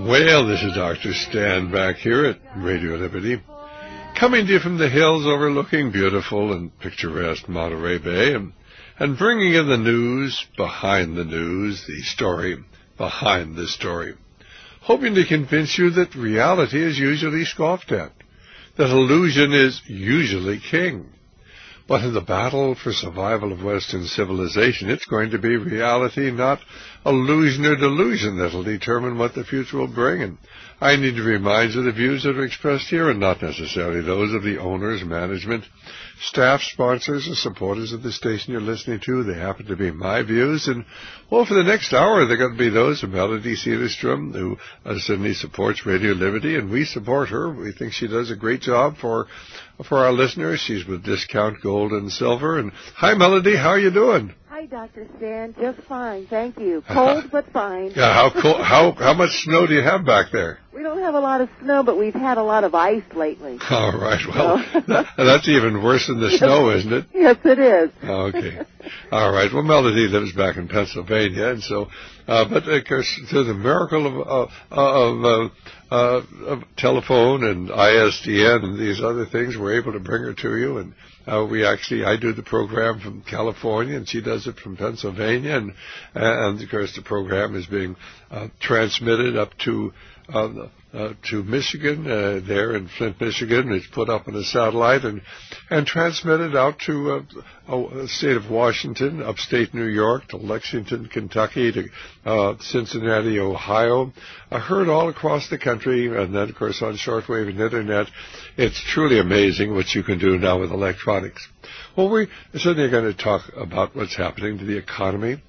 Well, this is Dr. Stan back here at Radio Liberty, coming to you from the hills overlooking beautiful and picturesque Monterey Bay, and bringing you the news behind the news, the story behind the story, hoping to convince you that reality is usually scoffed at, that illusion is usually king. But in the battle for survival of Western civilization, it's going to be reality, not illusion or delusion, that will determine what the future will bring. And I need to remind you the views that are expressed here are not necessarily those of the owners, management, staff, sponsors, or supporters of the station you're listening to. They happen to be my views. And, well, for the next hour, they're going to be those of Melody Cedarstrom, who certainly supports Radio Liberty, and we support her. We think she does a great job for our listeners. She's with Discount Gold and Silver. And hi, Melody. How are you doing? Hi, Dr. Stan. Just fine, thank you. Cold, but fine. Yeah, how cold? How much snow do you have back there? We don't have a lot of snow, but we've had a lot of ice lately. All right. Well, that's even worse than the snow, isn't it? Yes, it is. Okay. All right. Well, Melody lives back in Pennsylvania, and so, but of course, through the miracle of telephone and ISDN and these other things, we're able to bring her to you. And I do the program from California, and she does it from Pennsylvania, and of course, the program is being transmitted up to Michigan, there in Flint, Michigan. It's put up on a satellite and transmitted out to the state of Washington, upstate New York, to Lexington, Kentucky, to Cincinnati, Ohio. Heard all across the country, and then, of course, on shortwave and Internet. It's truly amazing what you can do now with electronics. Well, we certainly are going to talk about what's happening to the economy.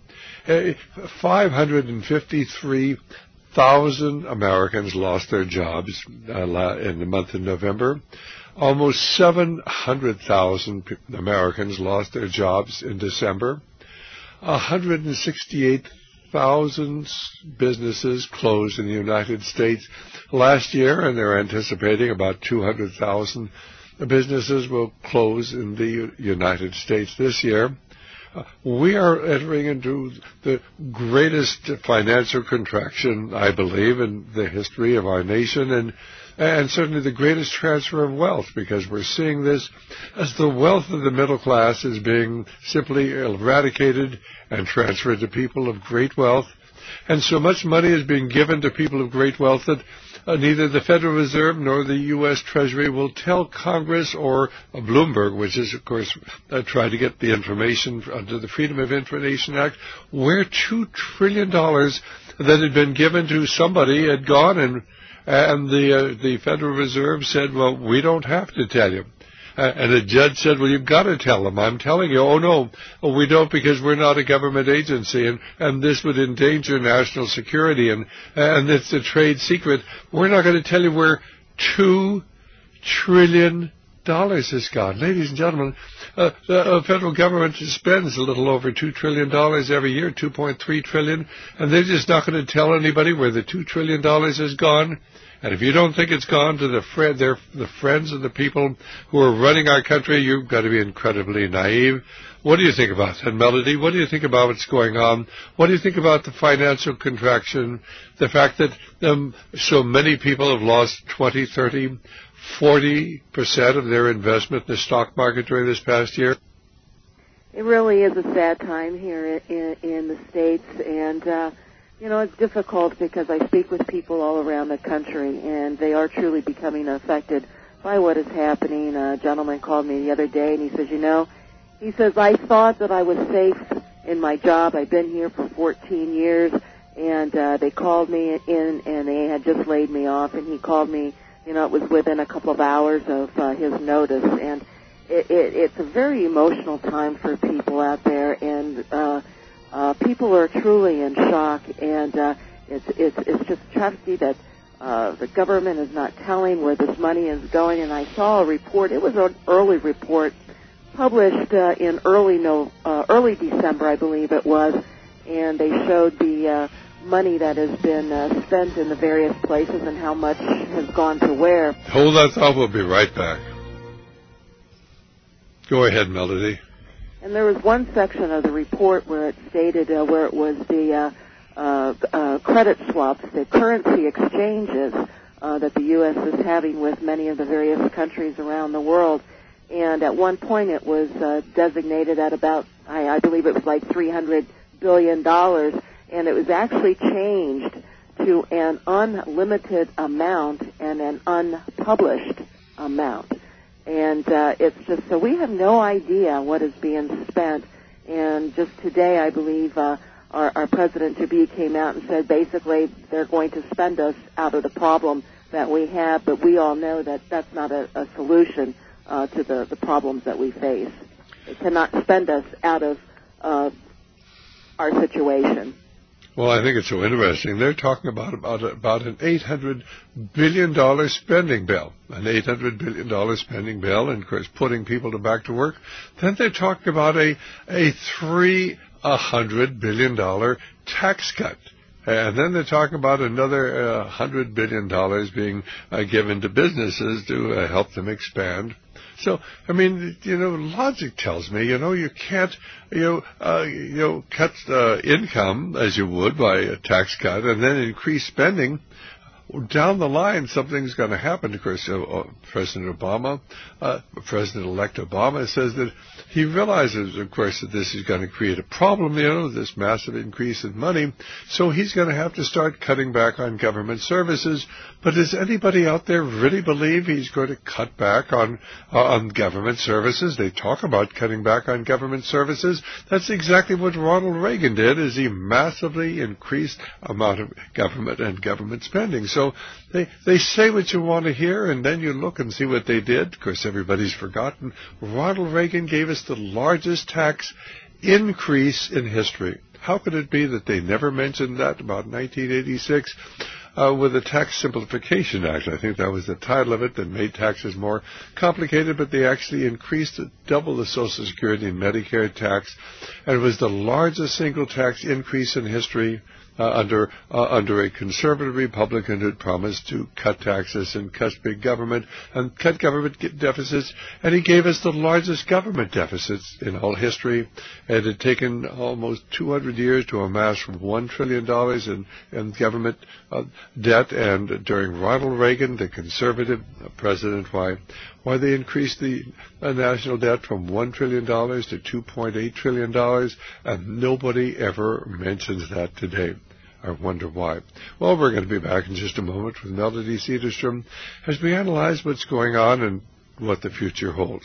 553,000 Americans lost their jobs in the month of November. Almost 700,000 Americans lost their jobs in December. 168,000 businesses closed in the United States last year, and they're anticipating about 200,000 businesses will close in the United States this year. We are entering into the greatest financial contraction, I believe, in the history of our nation, and certainly the greatest transfer of wealth, because we're seeing this as the wealth of the middle class is being simply eradicated and transferred to people of great wealth. And so much money is being given to people of great wealth that neither the Federal Reserve nor the U.S. Treasury will tell Congress or Bloomberg, which is, of course, trying to get the information under the Freedom of Information Act, where $2 trillion that had been given to somebody had gone, and the Federal Reserve said, well, we don't have to tell you. And a judge said, well, you've got to tell them. I'm telling you. Oh, no, we don't, because we're not a government agency, and this would endanger national security, and it's a trade secret. We're not going to tell you where $2 trillion has gone. Ladies and gentlemen, the federal government spends a little over $2 trillion every year, $2.3 trillion, and they're just not going to tell anybody where the $2 trillion has gone. And if you don't think it's gone to the friends of the people who are running our country, you've got to be incredibly naive. What do you think about that, Melody? What do you think about what's going on? What do you think about the financial contraction, the fact that so many people have lost 20, 30, 40% of their investment in the stock market during this past year? It really is a sad time here in the States, and it's difficult because I speak with people all around the country, and they are truly becoming affected by what is happening. A gentleman called me the other day, and he says, I thought that I was safe in my job. I've been here for 14 years, and they called me in, and they had just laid me off, and he called me, it was within a couple of hours of his notice, and it's a very emotional time for people out there, and people are truly in shock, and it's just a tragedy that the government is not telling where this money is going. And I saw a report. It was an early report published in early December, I believe it was, and they showed the money that has been spent in the various places and how much has gone to where. Hold that thought. We'll be right back. Go ahead, Melody. And there was one section of the report where it stated where it was the credit swaps, the currency exchanges that the U.S. is having with many of the various countries around the world. And at one point it was designated at about, I believe it was like $300 billion, and it was actually changed to an unlimited amount and an unpublished amount. And it's just, so we have no idea what is being spent. And just today, I believe, our president to-be came out and said basically they're going to spend us out of the problem that we have, but we all know that that's not a solution to the problems that we face. They cannot spend us out of our situation. Well, I think it's so interesting. They're talking about an $800 billion spending bill, and of course putting people back to work. Then they're talking about a $300 billion tax cut. And then they're talking about another $100 billion being given to businesses to help them expand. So, I mean, logic tells me, you can't, cut income as you would by a tax cut and then increase spending. Down the line, something's going to happen. Of course, President-elect Obama says that he realizes, of course, that this is going to create a problem, this massive increase in money. So he's going to have to start cutting back on government services. But does anybody out there really believe he's going to cut back on government services? They talk about cutting back on government services. That's exactly what Ronald Reagan did, is he massively increased amount of government and government spending. So they say what you want to hear, and then you look and see what they did. Of course, everybody's forgotten. Ronald Reagan gave us the largest tax increase in history. How could it be that they never mentioned that about 1986 with the Tax Simplification Act? I think that was the title of it, that made taxes more complicated, but they actually increased double the Social Security and Medicare tax, and it was the largest single tax increase in history under a conservative Republican who'd promised to cut taxes and cut big government and cut government deficits, and he gave us the largest government deficits in all history. It had taken almost 200 years to amass $1 trillion in government debt, and during Ronald Reagan, the conservative president, why they increased the national debt from $1 trillion to $2.8 trillion, and nobody ever mentions that today. I wonder why. Well, we're going to be back in just a moment with Melody Cedarstrom as we analyze what's going on and what the future holds.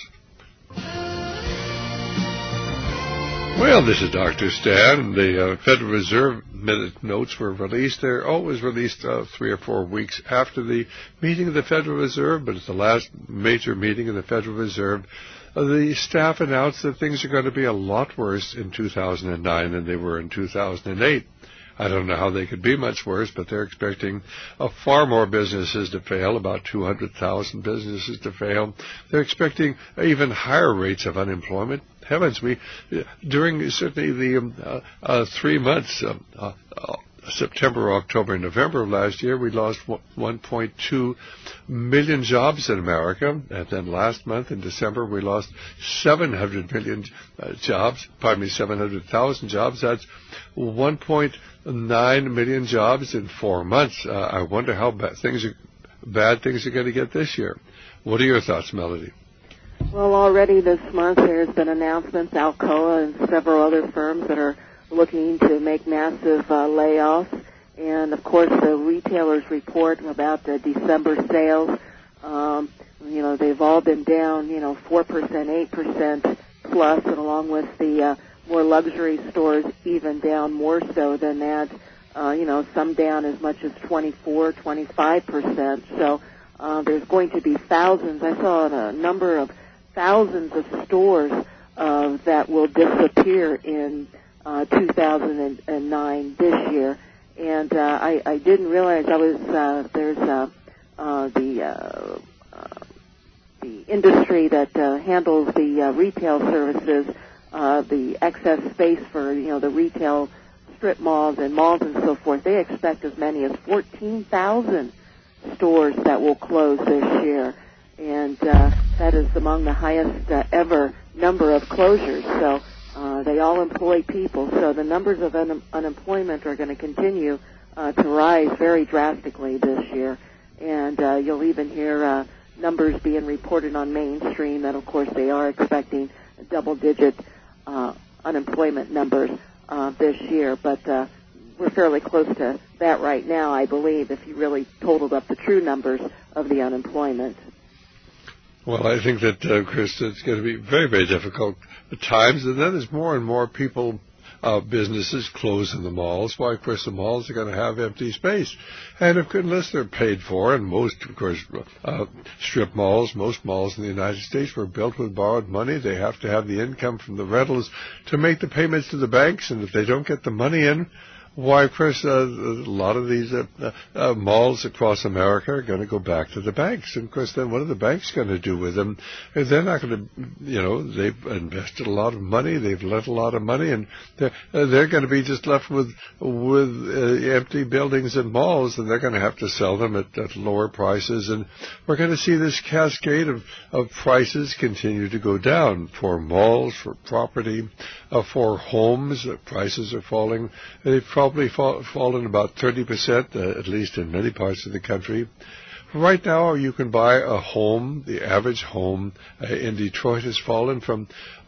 Well, this is Dr. Stan. The Federal Reserve minute notes were released. They're always released 3 or 4 weeks after the meeting of the Federal Reserve, but it's the last major meeting of the Federal Reserve. The staff announced that things are going to be a lot worse in 2009 than they were in 2008. I don't know how they could be much worse, but they're expecting far more businesses to fail, about 200,000 businesses to fail. They're expecting even higher rates of unemployment. Heavens, during certainly the 3 months, September, October, and November of last year, we lost 1.2 million jobs in America. And then last month, in December, we lost 700,000 jobs. That's 1.9 million jobs in 4 months. I wonder how bad things are going to get this year. What are your thoughts, Melody? Well, already this month there's been announcements, Alcoa and several other firms that are looking to make massive layoffs. And, of course, the retailers report about the December sales. They've all been down, 4%, 8% plus, and along with the more luxury stores even down more so than that. Some down as much as 24, 25%. So there's going to be thousands. I saw a number of thousands of stores that will disappear in 2009 this year. And I didn't realize there's the industry that handles the retail services, the excess space for the retail strip malls and malls and so forth. They expect as many as 14,000 stores that will close this year, and that is among the highest ever number of closures. So They all employ people, so the numbers of unemployment are going to continue to rise very drastically this year. And you'll even hear numbers being reported on mainstream that, of course, they are expecting double-digit unemployment numbers this year. But we're fairly close to that right now, I believe, if you really totaled up the true numbers of the unemployment. Well, I think that, Chris, it's going to be very, very difficult at times. And then as more and more people, businesses close in the malls, why, of course, the malls are going to have empty space. And unless they're paid for, and most, of course, strip malls, most malls in the United States were built with borrowed money. They have to have the income from the rentals to make the payments to the banks. And if they don't get the money in, why, of course, a lot of these malls across America are going to go back to the banks. And, of course, then what are the banks going to do with them? They're not going to, they've invested a lot of money, they've lent a lot of money, and they're going to be just left with empty buildings and malls, and they're going to have to sell them at lower prices. And we're going to see this cascade of prices continue to go down for malls, for property, for homes. Prices are falling. They've probably fallen about 30%, at least in many parts of the country. Right now, you can buy a home. The average home in Detroit has fallen from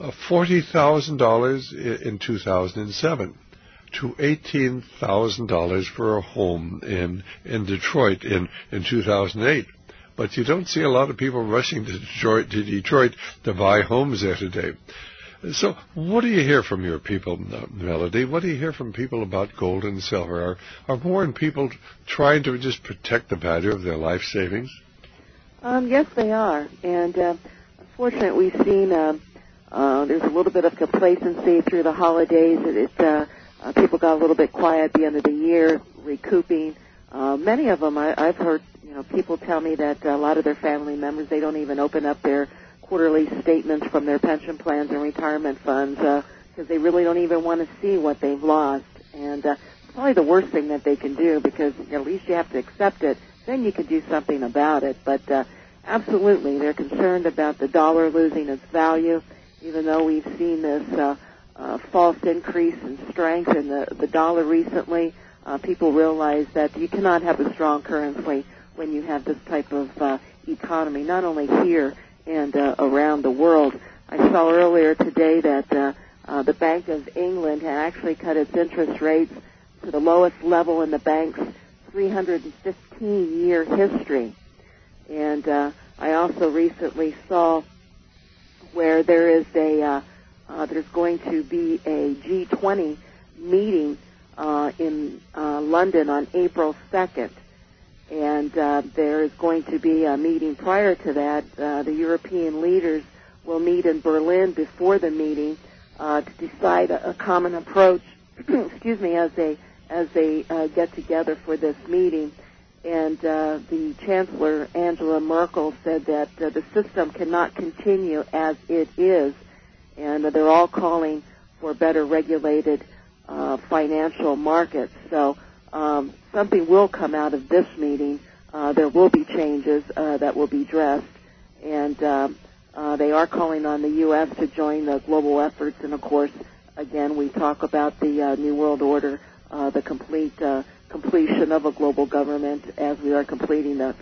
$40,000 in 2007 to $18,000 for a home in Detroit in 2008. But you don't see a lot of people rushing to Detroit to buy homes there today. So what do you hear from your people, Melody? What do you hear from people about gold and silver? Are more people trying to just protect the value of their life savings? Yes, they are. And unfortunately, we've seen there's a little bit of complacency through the holidays. People got a little bit quiet at the end of the year, recouping. Many of them, I've heard people tell me that a lot of their family members, they don't even open up their quarterly statements from their pension plans and retirement funds because they really don't even want to see what they've lost. And it's probably the worst thing that they can do because at least you have to accept it. Then you can do something about it. But absolutely, they're concerned about the dollar losing its value, even though we've seen this false increase in strength in the dollar recently. People realize that you cannot have a strong currency when you have this type of economy, not only here and around the world. I saw earlier today that the Bank of England had actually cut its interest rates to the lowest level in the bank's 315-year history. And I also recently saw where there's going to be a G20 meeting in London on April 2nd. And there is going to be a meeting prior to that. The European leaders will meet in Berlin before the meeting to decide a common approach. Excuse me, as they get together for this meeting. And the Chancellor Angela Merkel said that the system cannot continue as it is, and they're all calling for better regulated financial markets. So something will come out of this meeting. There will be changes that will be addressed, and they are calling on the U.S. to join the global efforts. And, of course, again, we talk about the New World Order, the completion of a global government as we are completing a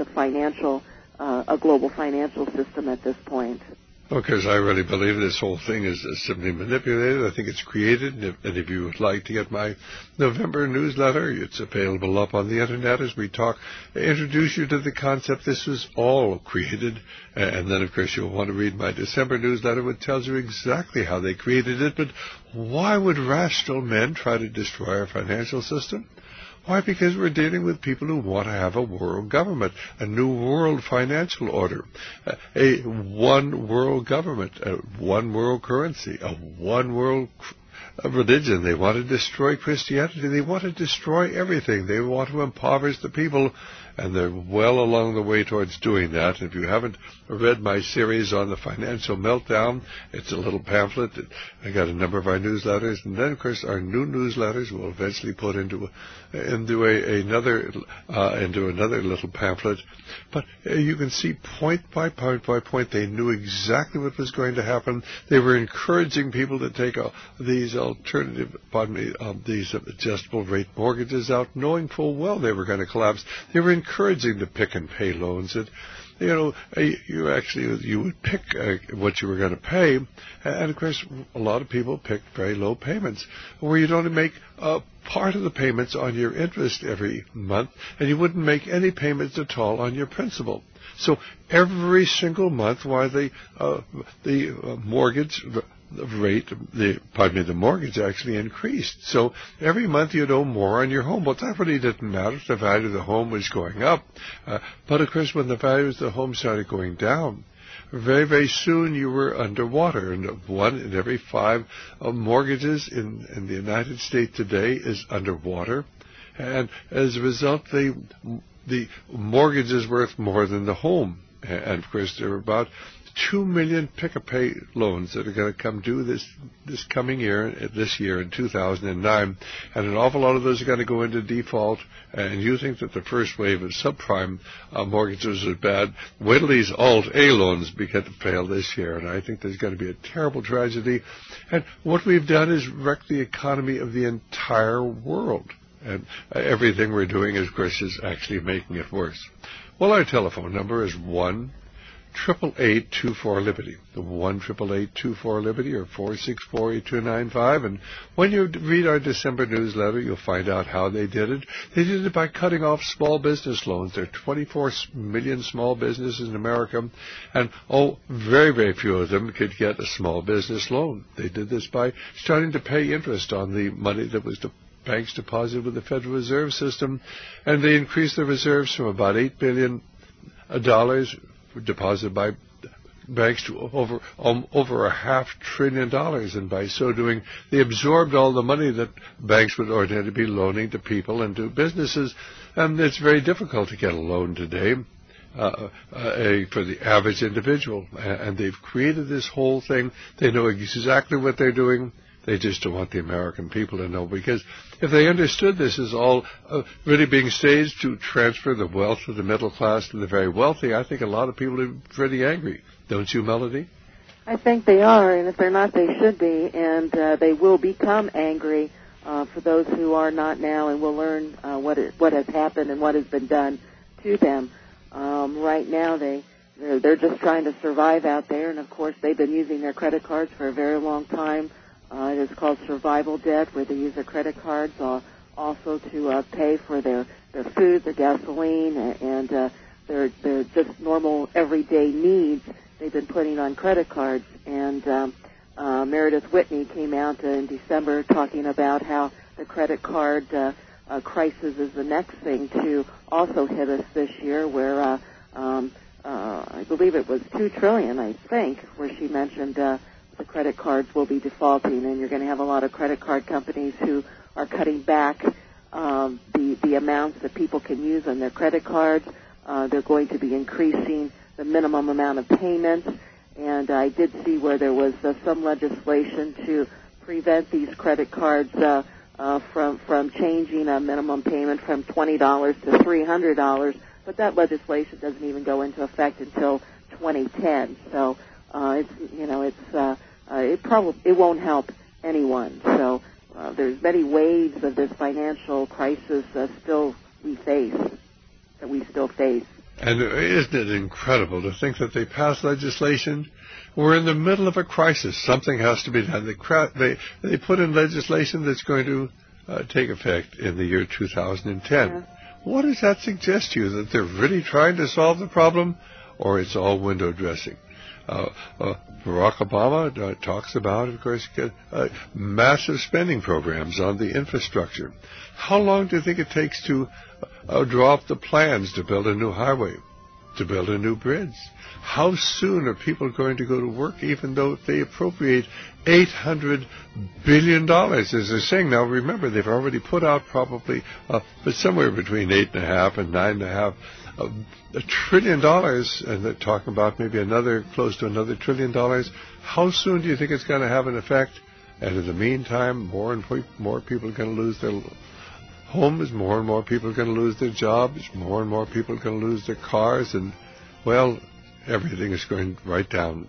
global financial system at this point. Because I really believe this whole thing is simply manipulated. I think it's created. And if you would like to get my November newsletter, it's available up on the Internet as we talk. Introduce you to the concept this was all created. And then, of course, you'll want to read my December newsletter, which tells you exactly how they created it. But why would rational men try to destroy our financial system? Why? Because we're dealing with people who want to have a world government, a new world financial order, a one world government, a one world currency, a one world religion. They want to destroy Christianity. They want to destroy everything. They want to impoverish the people. and they're well along the way towards doing that. If you haven't read my series on the financial meltdown, it's a little pamphlet. I got a number of our newsletters, and then, of course, our new newsletters will eventually put into another little pamphlet. But you can see point by point by point, they knew exactly what was going to happen. They were encouraging people to take these adjustable rate mortgages out, knowing full well they were going to collapse. They were encouraging to pick and pay loans. You would pick what you were going to pay, and of course, a lot of people picked very low payments, where you'd only make part of the payments on your interest every month, and you wouldn't make any payments at all on your principal. So every single month, while the mortgage rate, the mortgage actually increased. So every month you'd owe more on your home. But that really didn't matter if the value of the home was going up. But of course, when the value of the home started going down, very, very soon you were underwater. And 1 in every 5 mortgages in the United States today is underwater. And as a result, the mortgage is worth more than the home. And of course, there are about 2 million pick-a-pay loans that are going to come due this year in 2009, and an awful lot of those are going to go into default. And you think that the first wave of subprime mortgages is bad? Wait till these Alt-A loans begin to fail this year, and I think there's going to be a terrible tragedy. And what we've done is wreck the economy of the entire world. And everything we're doing, of course, is actually making it worse. Well, our telephone number is 1-888-24-LIBERTY. The 1-888-24-LIBERTY or 464-8295. And when you read our December newsletter, you'll find out how they did it. They did it by cutting off small business loans. There are 24 million small businesses in America, and very, very few of them could get a small business loan. They did this by starting to pay interest on the money that was banks deposited with the Federal Reserve System, and they increased the reserves from about $8 billion deposited by banks to over $500 billion, and by so doing, they absorbed all the money that banks would ordinarily be loaning to people and to businesses. And it's very difficult to get a loan today for the average individual. And they've created this whole thing. They know exactly what they're doing. They just don't want the American people to know, because if they understood this is all really being staged to transfer the wealth of the middle class to the very wealthy, I think a lot of people are pretty angry. Don't you, Melody? I think they are, and if they're not, they should be, and they will become angry for those who are not now, and will learn what has happened and what has been done to them. Right now, they're just trying to survive out there, and of course, they've been using their credit cards for a very long time. It is called survival debt, where they use their credit cards also to pay for their food, their gasoline, and their just normal everyday needs. They've been putting on credit cards. And Meredith Whitney came out in December talking about how the credit card crisis is the next thing to also hit us this year, where I believe it was $2 trillion, I think, where she mentioned the credit cards will be defaulting, and you're going to have a lot of credit card companies who are cutting back the amounts that people can use on their credit cards. They're going to be increasing the minimum amount of payments, and I did see where there was some legislation to prevent these credit cards from changing a minimum payment from $20 to $300, but that legislation doesn't even go into effect until 2010. So it won't help anyone. So there's many waves of this financial crisis that we still face. And isn't it incredible to think that they passed legislation? We're in the middle of a crisis. Something has to be done. They put in legislation that's going to take effect in the year 2010. Yeah. What does that suggest to you? That they're really trying to solve the problem, or it's all window dressing? Barack Obama talks about, of course, massive spending programs on the infrastructure. How long do you think it takes to draw up the plans to build a new highway? to build a new bridge. How soon are people going to go to work, even though they appropriate $800 billion, as they're saying now? Remember, they've already put out probably but somewhere between $8.5 and $9.5 trillion, and they're talking about maybe close to another $1 trillion. How soon do you think it's going to have an effect? And in the meantime, more and more people are going to lose their homes, more and more people are going to lose their jobs, more and more people are going to lose their cars, and, well, everything is going right down.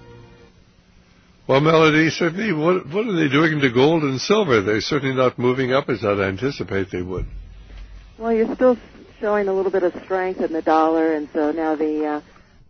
Well, Melody, certainly, what are they doing to gold and silver? They're certainly not moving up as I'd anticipate they would. Well, you're still showing a little bit of strength in the dollar, and so now the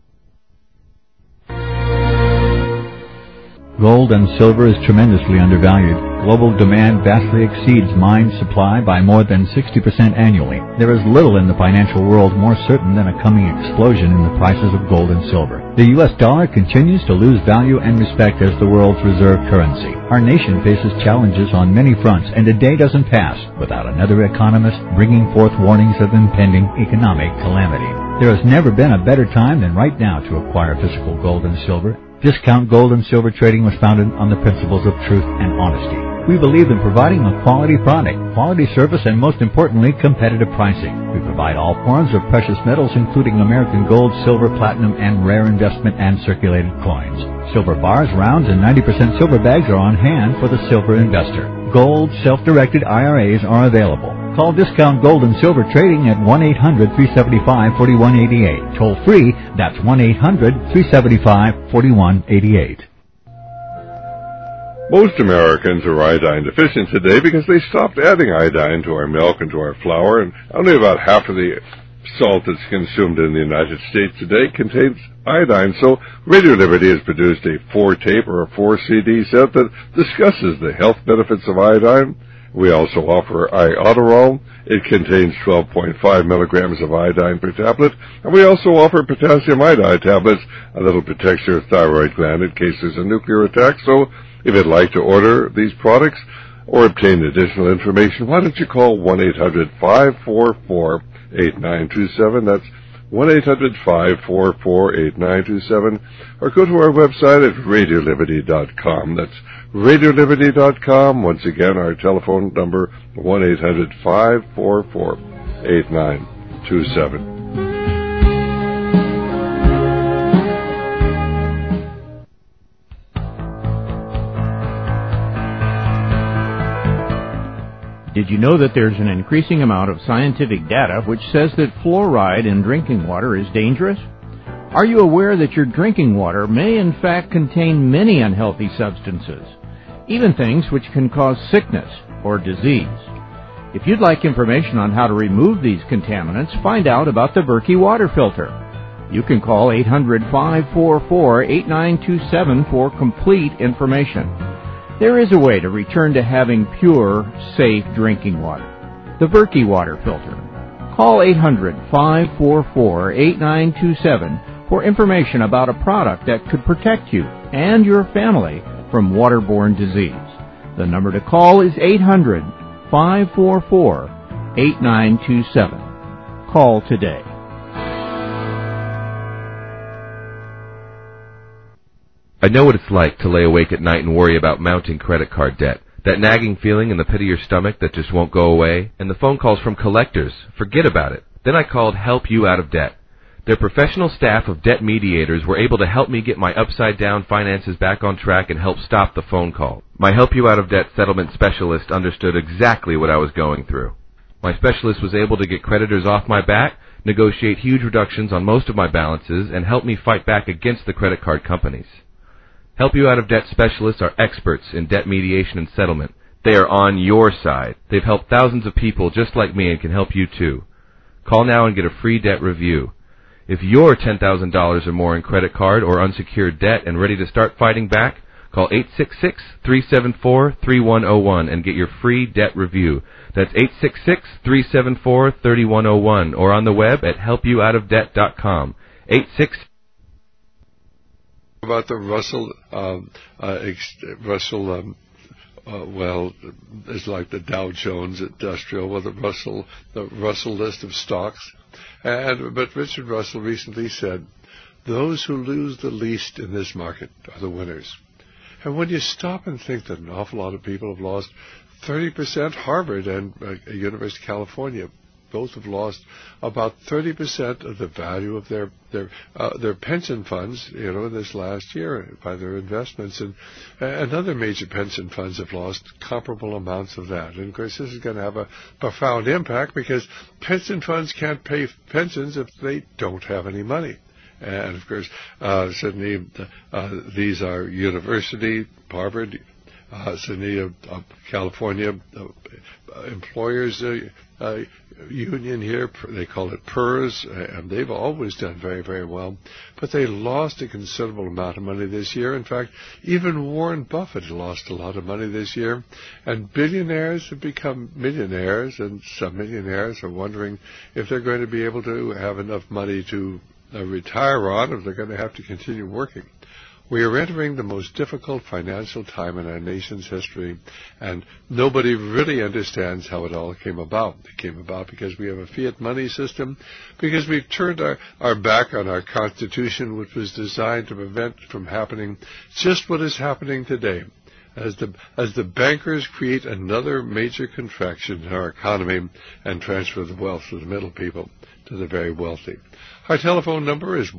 Gold and silver is tremendously undervalued. Global demand vastly exceeds mine supply by more than 60% annually. There is little in the financial world more certain than a coming explosion in the prices of gold and silver. The U.S. dollar continues to lose value and respect as the world's reserve currency. Our nation faces challenges on many fronts, and a day doesn't pass without another economist bringing forth warnings of impending economic calamity. There has never been a better time than right now to acquire physical gold and silver. Discount Gold and Silver Trading was founded on the principles of truth and honesty. We believe in providing a quality product, quality service, and most importantly, competitive pricing. We provide all forms of precious metals, including American gold, silver, platinum, and rare investment and circulated coins. Silver bars, rounds, and 90% silver bags are on hand for the silver investor. Gold self-directed IRAs are available. Call Discount Gold and Silver Trading at 1-800-375-4188. Toll free, that's 1-800-375-4188. Most Americans are iodine deficient today because they stopped adding iodine to our milk and to our flour, and only about half of the salt that's consumed in the United States today contains iodine. So Radio Liberty has produced a 4-tape or a 4-CD set that discusses the health benefits of iodine. We also offer Iodoral. It contains 12.5 milligrams of iodine per tablet. And we also offer potassium iodide tablets that'll protect your thyroid gland in case there's a nuclear attack. So if you'd like to order these products or obtain additional information, why don't you call 1-800-544-8927. That's 1-800-544-8927. Or go to our website at radioliberty.com. That's radioliberty.com. Once again, our telephone number, 1-800-544-8927. Did you know that there's an increasing amount of scientific data which says that fluoride in drinking water is dangerous? Are you aware that your drinking water may in fact contain many unhealthy substances, even things which can cause sickness or disease? If you'd like information on how to remove these contaminants, find out about the Berkey water filter. You can call 800-544-8927 for complete information. There is a way to return to having pure, safe drinking water. The Berkey water filter. Call 800-544-8927 for information about a product that could protect you and your family from waterborne disease. The number to call is 800-544-8927. Call today. I know what it's like to lay awake at night and worry about mounting credit card debt. That nagging feeling in the pit of your stomach that just won't go away. And the phone calls from collectors. Forget about it. Then I called Help You Out of Debt. Their professional staff of debt mediators were able to help me get my upside-down finances back on track and help stop the phone call. My Help You Out of Debt settlement specialist understood exactly what I was going through. My specialist was able to get creditors off my back, negotiate huge reductions on most of my balances, and help me fight back against the credit card companies. Help You Out of Debt specialists are experts in debt mediation and settlement. They are on your side. They've helped thousands of people just like me and can help you too. Call now and get a free debt review. If you're $10,000 or more in credit card or unsecured debt and ready to start fighting back, call 866-374-3101 and get your free debt review. That's 866-374-3101 or on the web at helpyououtofdebt.com. 866 about the Russell well, it's like the Dow Jones Industrial or the Russell list of stocks. But Richard Russell recently said, those who lose the least in this market are the winners. And when you stop and think that an awful lot of people have lost 30%, Harvard and University of California both have lost about 30% of the value of their pension funds, in this last year by their investments, and other major pension funds have lost comparable amounts of that. And of course, this is going to have a profound impact because pension funds can't pay pensions if they don't have any money. And of course, certainly these are university, Harvard, Sydney, California employers union here. They call it PERS, and they've always done very, very well. But they lost a considerable amount of money this year. In fact, even Warren Buffett lost a lot of money this year. And billionaires have become millionaires, and some millionaires are wondering if they're going to be able to have enough money to retire on, if they're going to have to continue working. We are entering the most difficult financial time in our nation's history, and nobody really understands how it all came about. It came about because we have a fiat money system, because we've turned our back on our Constitution, which was designed to prevent from happening just what is happening today. As the bankers create another major contraction in our economy and transfer the wealth of the middle people to the very wealthy. Our telephone number is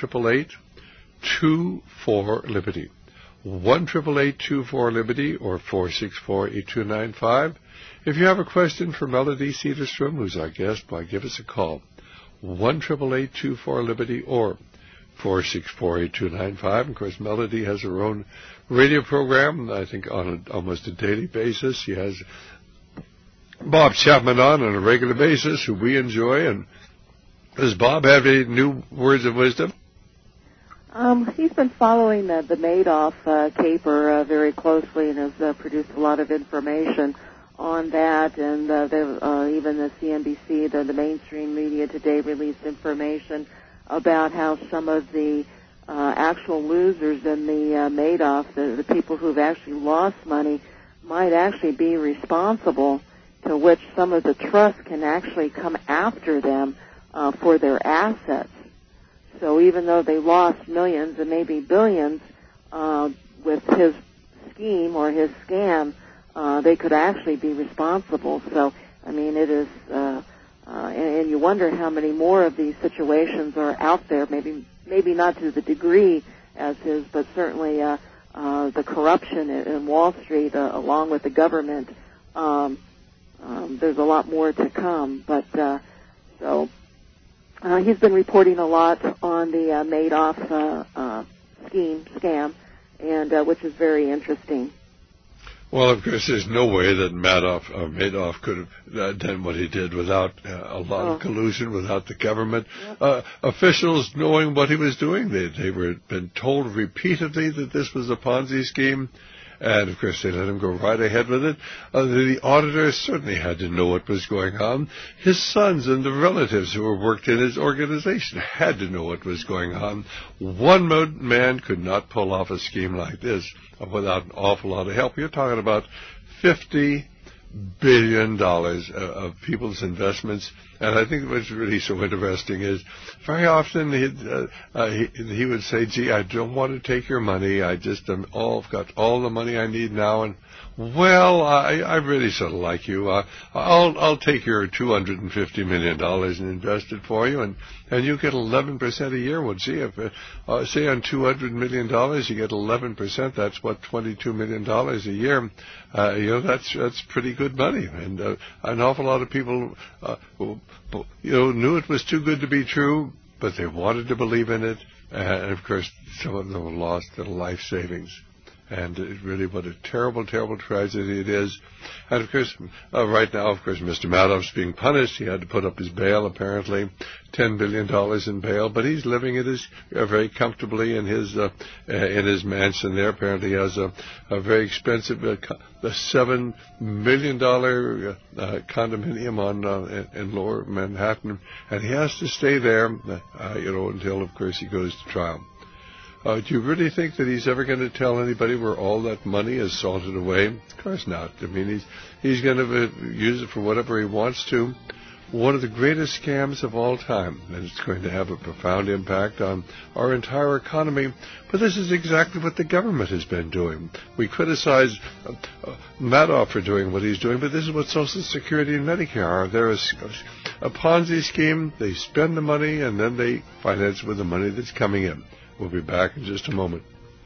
1-888-24-LIBERTY. 1-888-24-LIBERTY or 464-8295. If you have a question for Melody Cedarstrom, who's our guest, why give us a call. 1-888-24-LIBERTY or 464-8295. Of course, Melody has her own radio program, I think, on almost a daily basis. She has Bob Chapman on a regular basis, who we enjoy. And does Bob have any new words of wisdom? He's been following the Madoff caper very closely and has produced a lot of information on that. And even the CNBC, the mainstream media today, released information about how some of the actual losers in the Madoff, the people who've actually lost money, might actually be responsible, to which some of the trusts can actually come after them for their assets. So even though they lost millions and maybe billions with his scheme or his scam, they could actually be responsible. So, I mean, it is, and you wonder how many more of these situations are out there, maybe not to the degree as his, but certainly the corruption in Wall Street along with the government. There's a lot more to come, but so he's been reporting a lot on the Madoff scam, and which is very interesting. Well, of course, there's no way that Madoff could have done what he did without a lot of collusion, without the government. Yep. Officials knowing what he was doing. They were been told repeatedly that this was a Ponzi scheme. And, of course, they let him go right ahead with it. The auditors certainly had to know what was going on. His sons and the relatives who were worked in his organization had to know what was going on. One man could not pull off a scheme like this without an awful lot of help. You're talking about $50 billion of people's investments. And I think what's really so interesting is very often he would say, gee, I don't want to take your money. I've got all the money I need now. And, well, I really sort of like you. I'll take your $250 million and invest it for you. And you get 11% a year. Well, gee, if, say on $200 million, you get 11%. That's what, $22 million a year. That's pretty good money. And an awful lot of people knew it was too good to be true, but they wanted to believe in it. And, of course, some of them lost their life savings. And really what a terrible, terrible tragedy it is. And, of course, right now, of course, Mr. Madoff's being punished. He had to put up his bail, apparently, $10 billion in bail. But he's living very comfortably in his mansion there. Apparently he has a very expensive $7 million condominium in Lower Manhattan. And he has to stay there, until, of course, he goes to trial. Do you really think that he's ever going to tell anybody where all that money is salted away? Of course not. I mean, he's going to use it for whatever he wants to. One of the greatest scams of all time, and it's going to have a profound impact on our entire economy. But this is exactly what the government has been doing. We criticize Madoff for doing what he's doing, but this is what Social Security and Medicare are. They're a Ponzi scheme. They spend the money, and then they finance it with the money that's coming in. We'll be back in just a moment.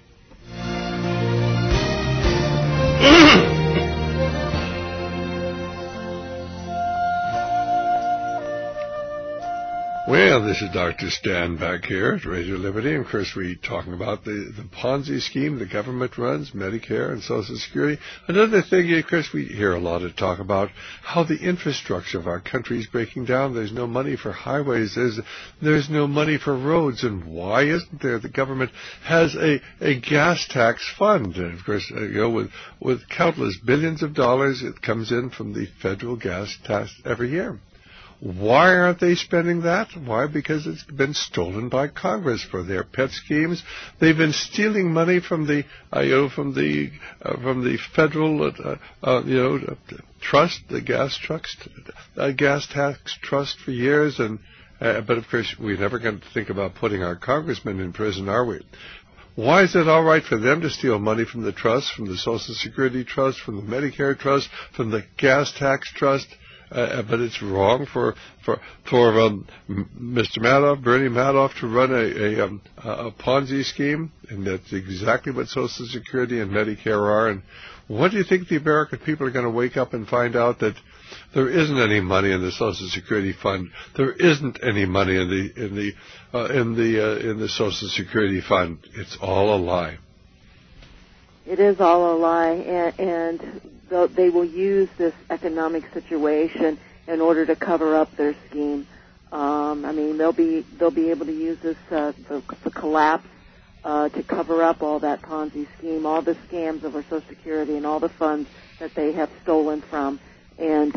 Well, this is Dr. Stan back here at Radio Liberty. And of course, we're talking about the Ponzi scheme the government runs, Medicare and Social Security. Another thing, of course, we hear a lot of talk about how the infrastructure of our country is breaking down. There's no money for highways. There's no money for roads. And why isn't there? The government has a gas tax fund. And of course, with countless billions of dollars, it comes in from the federal gas tax every year. Why aren't they spending that? Why? Because it's been stolen by Congress for their pet schemes. They've been stealing money from the federal trust, the gas tax trust for years. But of course, we're never going to think about putting our congressmen in prison, are we? Why is it all right for them to steal money from the trust, from the Social Security trust, from the Medicare trust, from the gas tax trust? But it's wrong for Mr. Madoff, Bernie Madoff, to run a Ponzi scheme, and that's exactly what Social Security and Medicare are. And what do you think the American people are going to wake up and find out that there isn't any money in the Social Security fund? There isn't any money in the Social Security fund. It's all a lie. It is all a lie, and they will use this economic situation in order to cover up their scheme. I mean, they'll be able to use this the collapse to cover up all that Ponzi scheme, all the scams of our Social Security, and all the funds that they have stolen from. And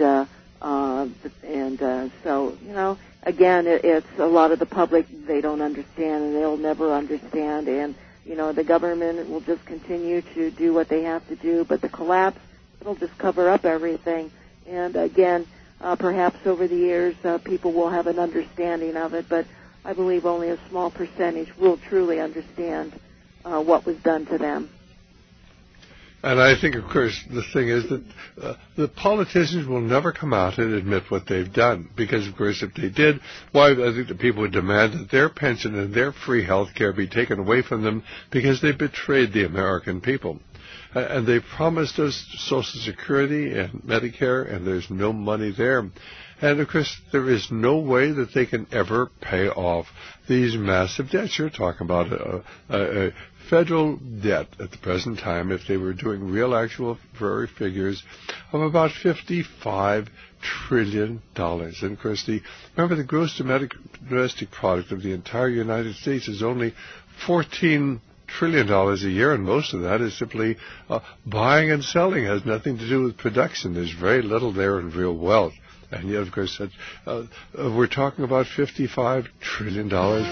so again, it's a lot of the public, they don't understand, and they'll never understand. And the government will just continue to do what they have to do, but the collapse, it'll just cover up everything. And again, perhaps over the years, people will have an understanding of it, but I believe only a small percentage will truly understand what was done to them. And I think, of course, the thing is that the politicians will never come out and admit what they've done. Because, of course, if they did, I think the people would demand that their pension and their free health care be taken away from them because they betrayed the American people. And they promised us Social Security and Medicare, and there's no money there. And, of course, there is no way that they can ever pay off these massive debts. You're talking about a federal debt at the present time, if they were doing real actual figures, of about $55 trillion. And, of course, remember the gross domestic product of the entire United States is only $14 trillion a year, and most of that is simply buying and selling. It has nothing to do with production. There's very little there in real wealth. And yet, of course, we're talking about $55 trillion.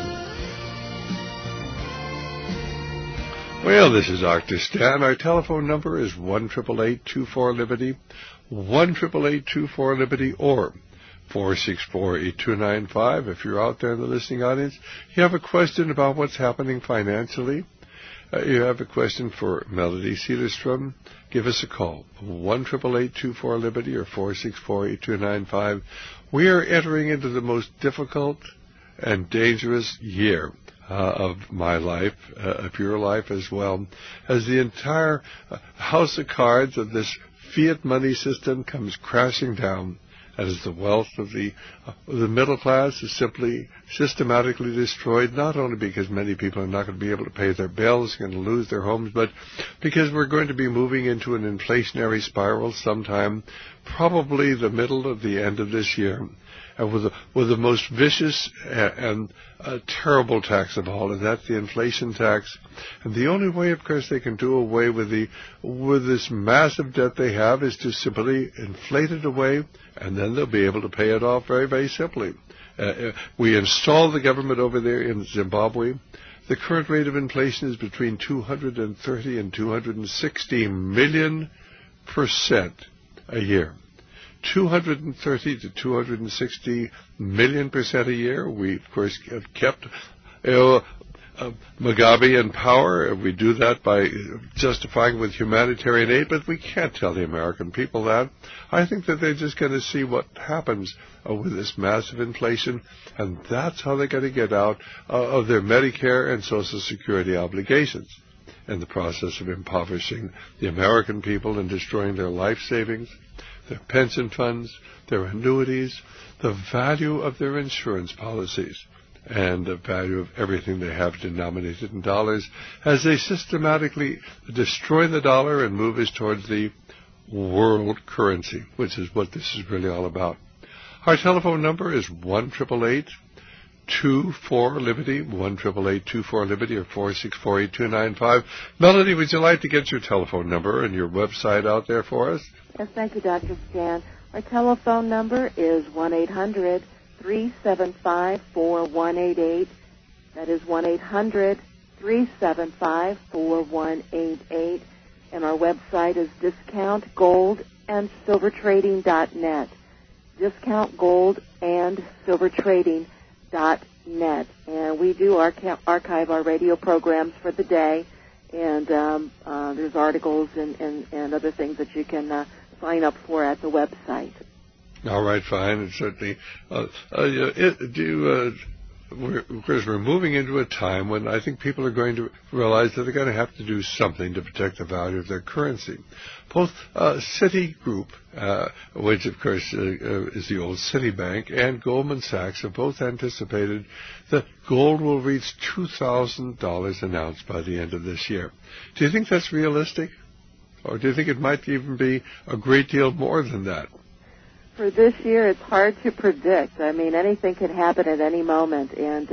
Well, this is Dr. Stan. Our telephone number is 1-888-24-LIBERTY, 1-888-24-LIBERTY, or 464-8295. If you're out there in the listening audience, you have a question about what's happening financially, you have a question for Melody Cedarstrom, give us a call, 1-888-24-LIBERTY or 464-8295. We are entering into the most difficult and dangerous year of my life, of your life as well, as the entire house of cards of this fiat money system comes crashing down, and as the wealth of the middle class is simply systematically destroyed, not only because many people are not going to be able to pay their bills, going to lose their homes, but because we're going to be moving into an inflationary spiral sometime, probably the middle of the end of this year. And with the most vicious and terrible tax of all, and that's the inflation tax. And the only way, of course, they can do away with this massive debt they have is to simply inflate it away, and then they'll be able to pay it off very, very simply. We installed the government over there in Zimbabwe. The current rate of inflation is between 230 and 260 million% a year. 230 to 260 million% a year. We, of course, have kept Mugabe in power. We do that by justifying with humanitarian aid, but we can't tell the American people that. I think that they're just going to see what happens with this massive inflation, and that's how they're going to get out of their Medicare and Social Security obligations in the process of impoverishing the American people and destroying their life savings, their pension funds, their annuities, the value of their insurance policies, and the value of everything they have denominated in dollars as they systematically destroy the dollar and move us towards the world currency, which is what this is really all about. Our telephone number is 1-888-24-LIBERTY, 1-888-24-LIBERTY, or 464-8295. Melanie, would you like to get your telephone number and your website out there for us? Yes, thank you, Dr. Stan. Our telephone number is 1-800-375-4188. That is 1-800-375-4188. And our website is discountgoldandsilvertrading.net. discountgoldandsilvertrading.net. And we do archive our radio programs for the day, and there's articles and other things that you can sign up for at the website. All right, fine. And certainly, of course, we're moving into a time when I think people are going to realize that they're going to have to do something to protect the value of their currency. Both Citigroup, which of course is the old Citibank, and Goldman Sachs have both anticipated that gold will reach $2,000 an ounce by the end of this year. Do you think that's realistic? Or do you think it might even be a great deal more than that? For this year, it's hard to predict. I mean, anything can happen at any moment, and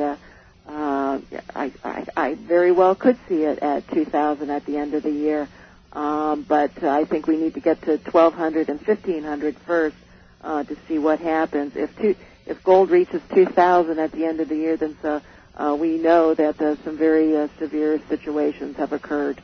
I very well could see it at 2,000 at the end of the year. But I think we need to get to 1,200 and 1,500 first to see what happens. If gold reaches 2,000 at the end of the year, then we know that some very severe situations have occurred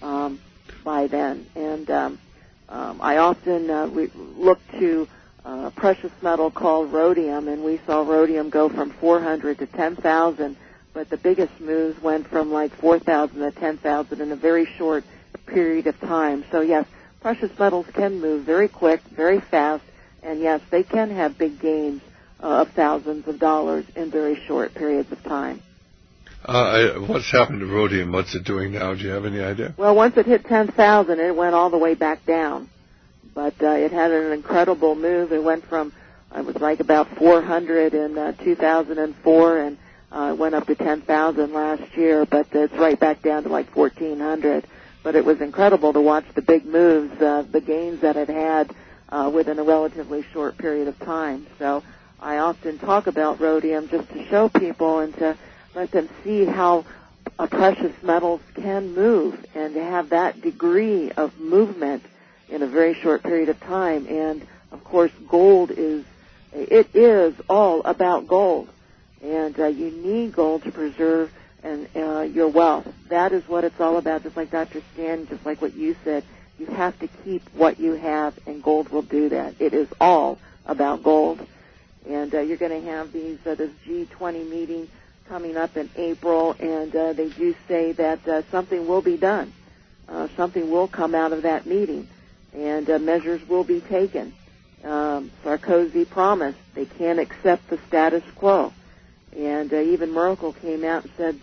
by then. And I often look to precious metal called rhodium, and we saw rhodium go from 400 to 10,000, but the biggest moves went from like 4,000 to 10,000 in a very short period of time. So yes, precious metals can move very quick, very fast, and yes, they can have big gains of thousands of dollars in very short periods of time. What's happened to rhodium? What's it doing now? Do you have any idea? Well, once it hit 10,000, it went all the way back down. But it had an incredible move. It went from, it was like about 400 in 2004, and it went up to 10,000 last year, but it's right back down to like 1,400. But it was incredible to watch the big moves, the gains that it had within a relatively short period of time. So I often talk about rhodium just to show people and to let them see how precious metals can move and to have that degree of movement in a very short period of time. And of course, gold is all about gold, and you need gold to preserve your wealth. That is what it's all about. Just like Dr. Stan, just like what you said, you have to keep what you have, and gold will do that. It is all about gold. And you're going to have this G20 meeting coming up in April, and they do say that something will be done. Something will come out of that meeting, and measures will be taken. Sarkozy promised they can't accept the status quo. And even Merkel came out and said,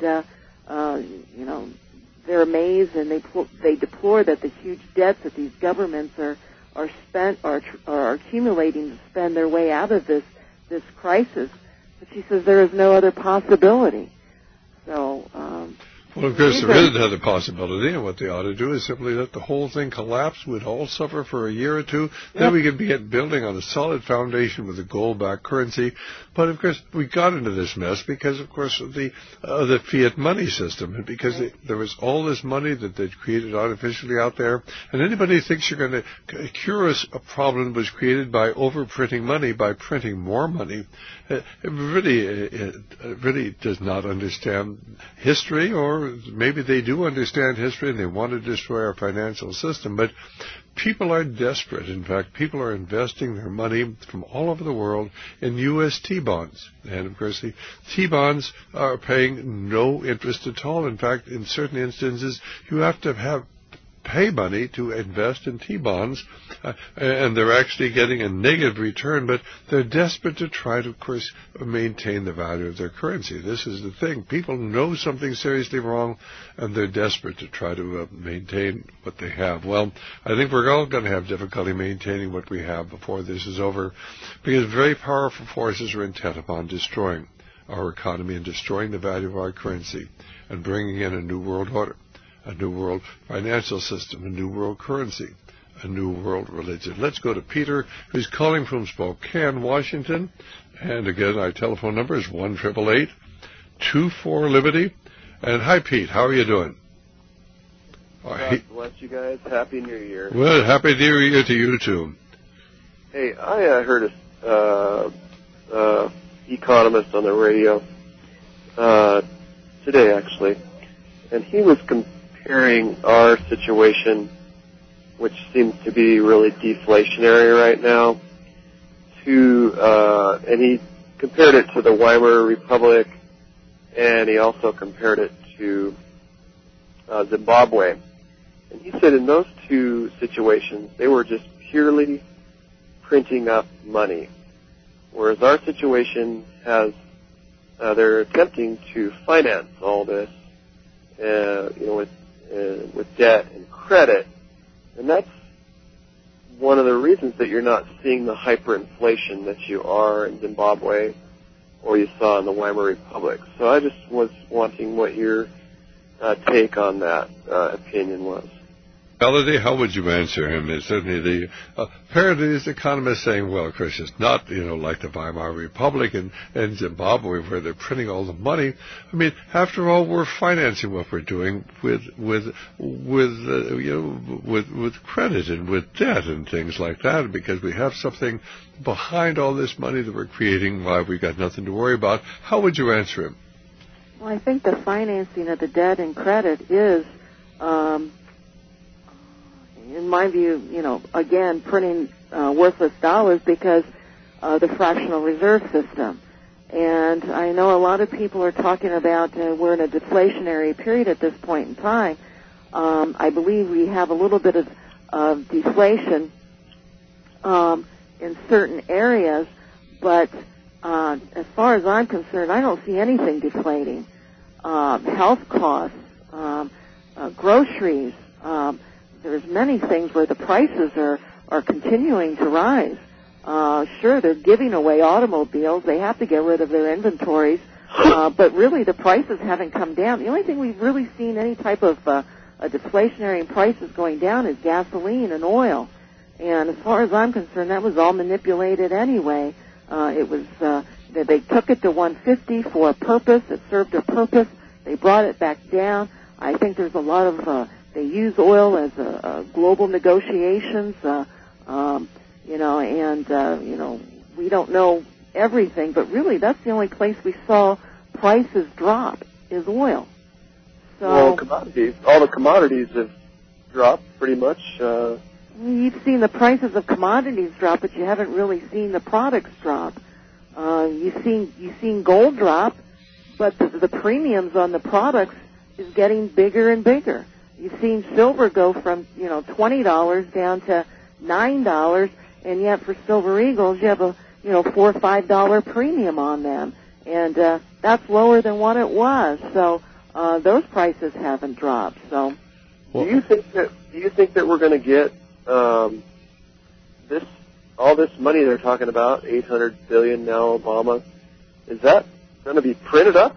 they're amazed, and they deplore that the huge debts that these governments are accumulating to spend their way out of this crisis. But she says there is no other possibility. So Well, of course, there is another possibility, and what they ought to do is simply let the whole thing collapse. We'd all suffer for a year or two. Then we could begin building on a solid foundation with a gold-backed currency. But, of course, we got into this mess because, of course, of the fiat money system, and because there was all this money that they'd created artificially out there. And anybody who thinks you're going to cure a problem that was created by overprinting money, by printing more money, it really does not understand history, or maybe they do understand history and they want to destroy our financial system. But people are desperate. In fact, people are investing their money from all over the world in U.S. T-bonds. And, of course, the T-bonds are paying no interest at all. In fact, in certain instances, you have to pay money to invest in T-bonds, and they're actually getting a negative return, but they're desperate to try to, of course, maintain the value of their currency. This is the thing. People know something's seriously wrong, and they're desperate to try to maintain what they have. Well, I think we're all going to have difficulty maintaining what we have before this is over, because very powerful forces are intent upon destroying our economy and destroying the value of our currency and bringing in a new world order, a new world financial system, a new world currency, a new world religion. Let's go to Peter, who's calling from Spokane, Washington. And again, our telephone number is 1-888-24-LIBERTY. And hi, Pete. How are you doing? God bless you guys. Happy New Year. Well, Happy New Year to you, too. Hey, I heard a economist on the radio today, actually, and he was comparing our situation, which seems to be really deflationary right now, and he compared it to the Weimar Republic, and he also compared it to Zimbabwe. And he said in those two situations, they were just purely printing up money, whereas our situation has, they're attempting to finance all this, with debt and credit, and that's one of the reasons that you're not seeing the hyperinflation that you are in Zimbabwe or you saw in the Weimar Republic. So I just was wanting what your take on that opinion was. Melody, how would you answer him? It's certainly apparently this economist saying, well, of course, it's not, like the Weimar Republic and Zimbabwe where they're printing all the money. I mean, after all, we're financing what we're doing with credit and with debt and things like that, because we have something behind all this money that we're creating. Why we got nothing to worry about. How would you answer him? Well, I think the financing of the debt and credit is, in my view, again, printing worthless dollars because the fractional reserve system. And I know a lot of people are talking about we're in a deflationary period at this point in time. I believe we have a little bit of deflation in certain areas, but as far as I'm concerned, I don't see anything deflating. Health costs, groceries, there's many things where the prices are continuing to rise. Sure, they're giving away automobiles. They have to get rid of their inventories. But really, the prices haven't come down. The only thing we've really seen any type of a deflationary prices going down is gasoline and oil. And as far as I'm concerned, that was all manipulated anyway. It was they took it to 150 for a purpose. It served a purpose. They brought it back down. I think there's a lot of they use oil as a global negotiations, we don't know everything, but really that's the only place we saw prices drop is oil. So all the commodities have dropped pretty much. You've seen the prices of commodities drop, but you haven't really seen the products drop. You've seen gold drop, but the premiums on the products is getting bigger and bigger. You've seen silver go from, $20 down to $9, and yet for Silver Eagles you have a, $4 or $5 premium on them, and that's lower than what it was. So those prices haven't dropped. So, do you think that we're going to get all this money they're talking about, $800 billion now, Obama? Is that going to be printed up, or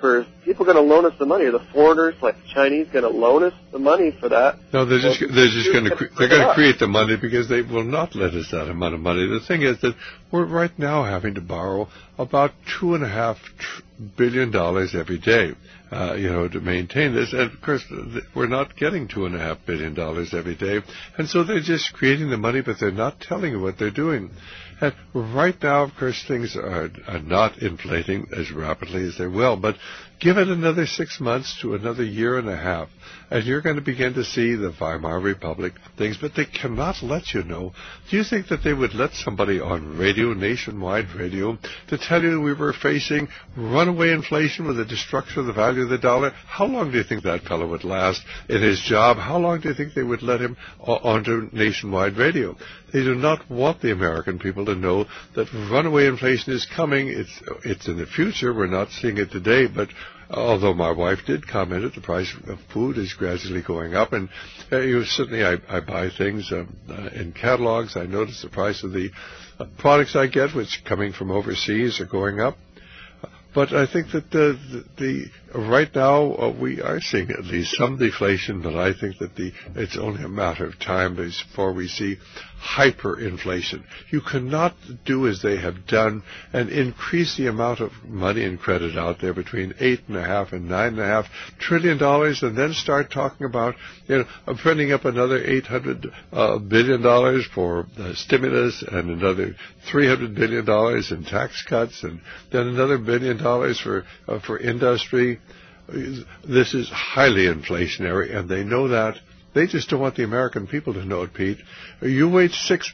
people going to loan us the money? Are the foreigners, like the Chinese, going to loan us the money for that? No, they're just going to create the money because they will not let us that amount of money. The thing is that we're right now having to borrow about $2.5 billion every day, to maintain this. And of course, we're not getting $2.5 billion every day, and so they're just creating the money, but they're not telling you what they're doing. And right now, of course, things are not inflating as rapidly as they will, but give it another 6 months to another year and a half, and you're going to begin to see the Weimar Republic things, but they cannot let you know. Do you think that they would let somebody on radio, nationwide radio, to tell you we were facing runaway inflation with the destruction of the value of the dollar? How long do you think that fellow would last in his job? How long do you think they would let him onto nationwide radio? They do not want the American people to know that runaway inflation is coming. It's in the future. We're not seeing it today, but although my wife did comment that the price of food is gradually going up, and certainly I buy things in catalogs. I notice the price of the products I get, which coming from overseas, are going up. But I think that the right now we are seeing at least some deflation, but I think that it's only a matter of time before we see hyperinflation. You cannot do as they have done and increase the amount of money and credit out there between $8.5 and $9.5 trillion, and then start talking about printing up another $800 billion for stimulus and another $300 billion in tax cuts, and then another $1 billion for industry. This is highly inflationary, and they know that. They just don't want the American people to know it, Pete. You wait 6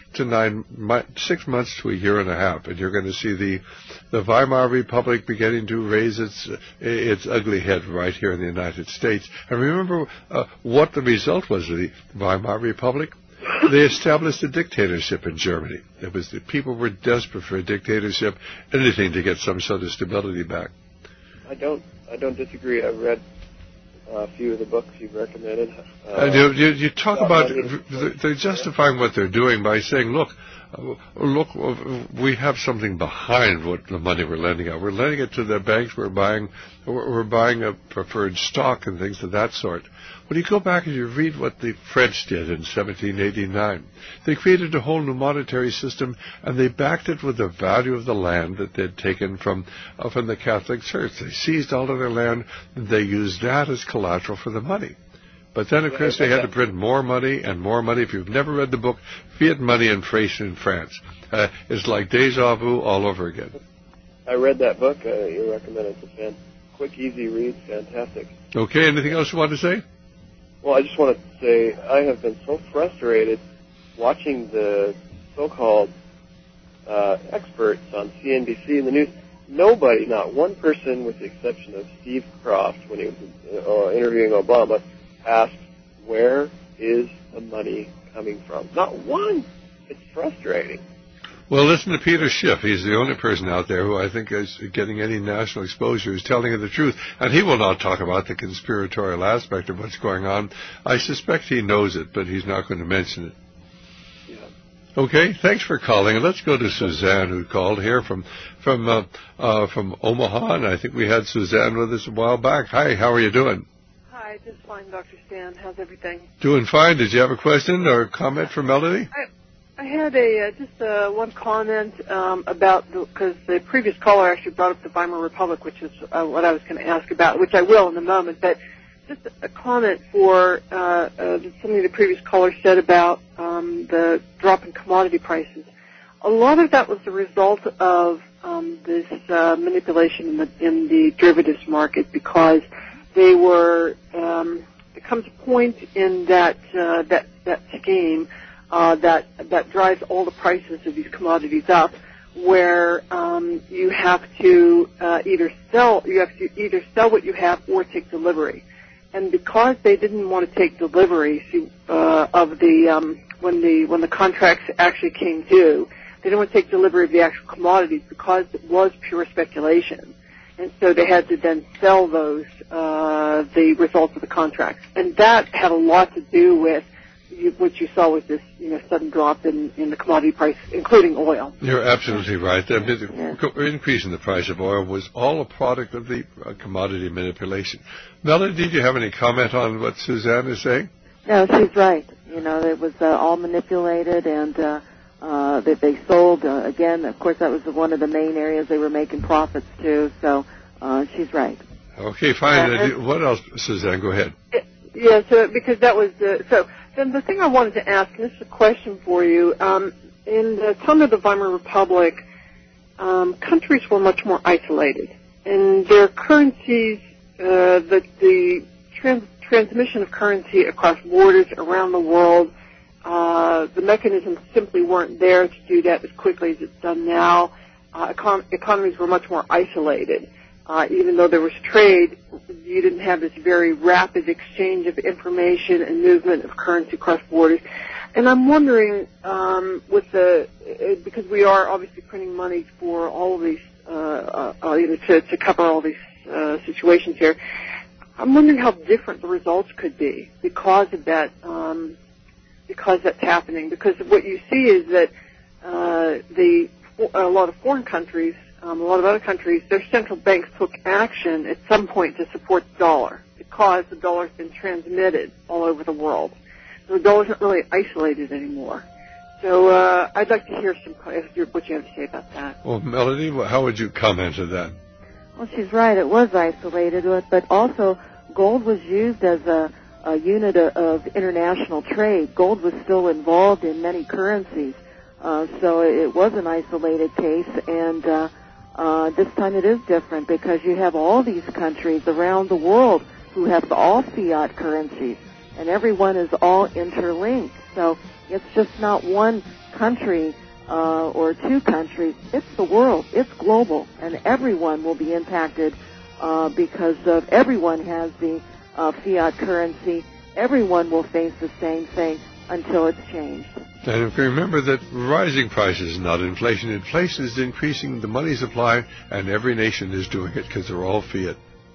months to a year and a half, and you're going to see the Weimar Republic beginning to raise its ugly head right here in the United States. And remember what the result was of the Weimar Republic? They established a dictatorship in Germany. It was the people were desperate for a dictatorship, anything to get some sort of stability back. I don't disagree. I've read a few of the books you've recommended. You talk about they're justifying what they're doing by saying, look, we have something behind what the money we're lending out. We're lending it to the banks. We're buying a preferred stock and things of that sort. When you go back and you read what the French did in 1789, they created a whole new monetary system, and they backed it with the value of the land that they'd taken from the Catholic Church. They seized all of their land, and they used that as collateral for the money. But then, of course, they had to print more money and more money. If you've never read the book, Fiat Money and Inflation in France, it's like deja vu all over again. I read that book you recommended. It's a quick, easy read, fantastic. Okay, anything else you want to say? Well, I just want to say I have been so frustrated watching the so-called experts on CNBC in the news. Nobody, not one person, with the exception of Steve Croft, when he was interviewing Obama, asked, where is the money coming from? Not one. It's frustrating. Well, listen to Peter Schiff. He's the only person out there who I think is getting any national exposure, who's telling you the truth. And he will not talk about the conspiratorial aspect of what's going on. I suspect he knows it, but he's not going to mention it. Yeah. Okay, thanks for calling. And let's go to Suzanne, who called here from Omaha. And I think we had Suzanne with us a while back. Hi, how are you doing? Hi, just fine, Dr. Stan. How's everything? Doing fine. Did you have a question or a comment for Melody? I had just one comment about, because the previous caller actually brought up the Weimar Republic, which is what I was going to ask about, which I will in a moment, but just a comment for something the previous caller said about the drop in commodity prices. A lot of that was the result of this manipulation in the derivatives market, because they were, there comes a point in that scheme that drives all the prices of these commodities up, where you have to either sell what you have or take delivery. And because they didn't want to take delivery of the when the contracts actually came due, they didn't want to take delivery of the actual commodities because it was pure speculation. And so they had to then sell those the results of the contracts, and that had a lot to do with what you saw with this sudden drop in the commodity price, including oil. You're absolutely right. The increase in the price of oil was all a product of the commodity manipulation. Melody, did you have any comment on what Suzanne is saying? No, she's right. It was all manipulated, and that they sold. Again, of course, that was one of the main areas they were making profits too. So she's right. Okay, fine. What else, Suzanne? Go ahead. Yeah, so because that was so. Then the thing I wanted to ask, and this is a question for you. In the time of the Weimar Republic, countries were much more isolated, and their currencies, the transmission of currency across borders around the world, the mechanisms simply weren't there to do that as quickly as it's done now. Economies were much more isolated. Even though there was trade, you didn't have this very rapid exchange of information and movement of currency across borders. And I'm wondering, because we are obviously printing money for all of these, to cover all these situations here, I'm wondering how different the results could be because of that, because that's happening. Because what you see is that a lot of foreign countries, a lot of other countries, their central banks took action at some point to support the dollar because the dollar has been transmitted all over the world. So the dollar isn't really isolated anymore. So I'd like to hear what you have to say about that. Well, Melody, how would you comment on that? Well, she's right. It was isolated, but also gold was used as a unit of international trade. Gold was still involved in many currencies. So it was an isolated case, and this time it is different because you have all these countries around the world who have all fiat currencies, and everyone is all interlinked. So it's just not one country or two countries. It's the world. It's global, and everyone will be impacted because everyone has the fiat currency. Everyone will face the same thing until it's changed. And if you remember that rising prices is not inflation. Inflation is increasing the money supply, and every nation is doing it because they're all fiat.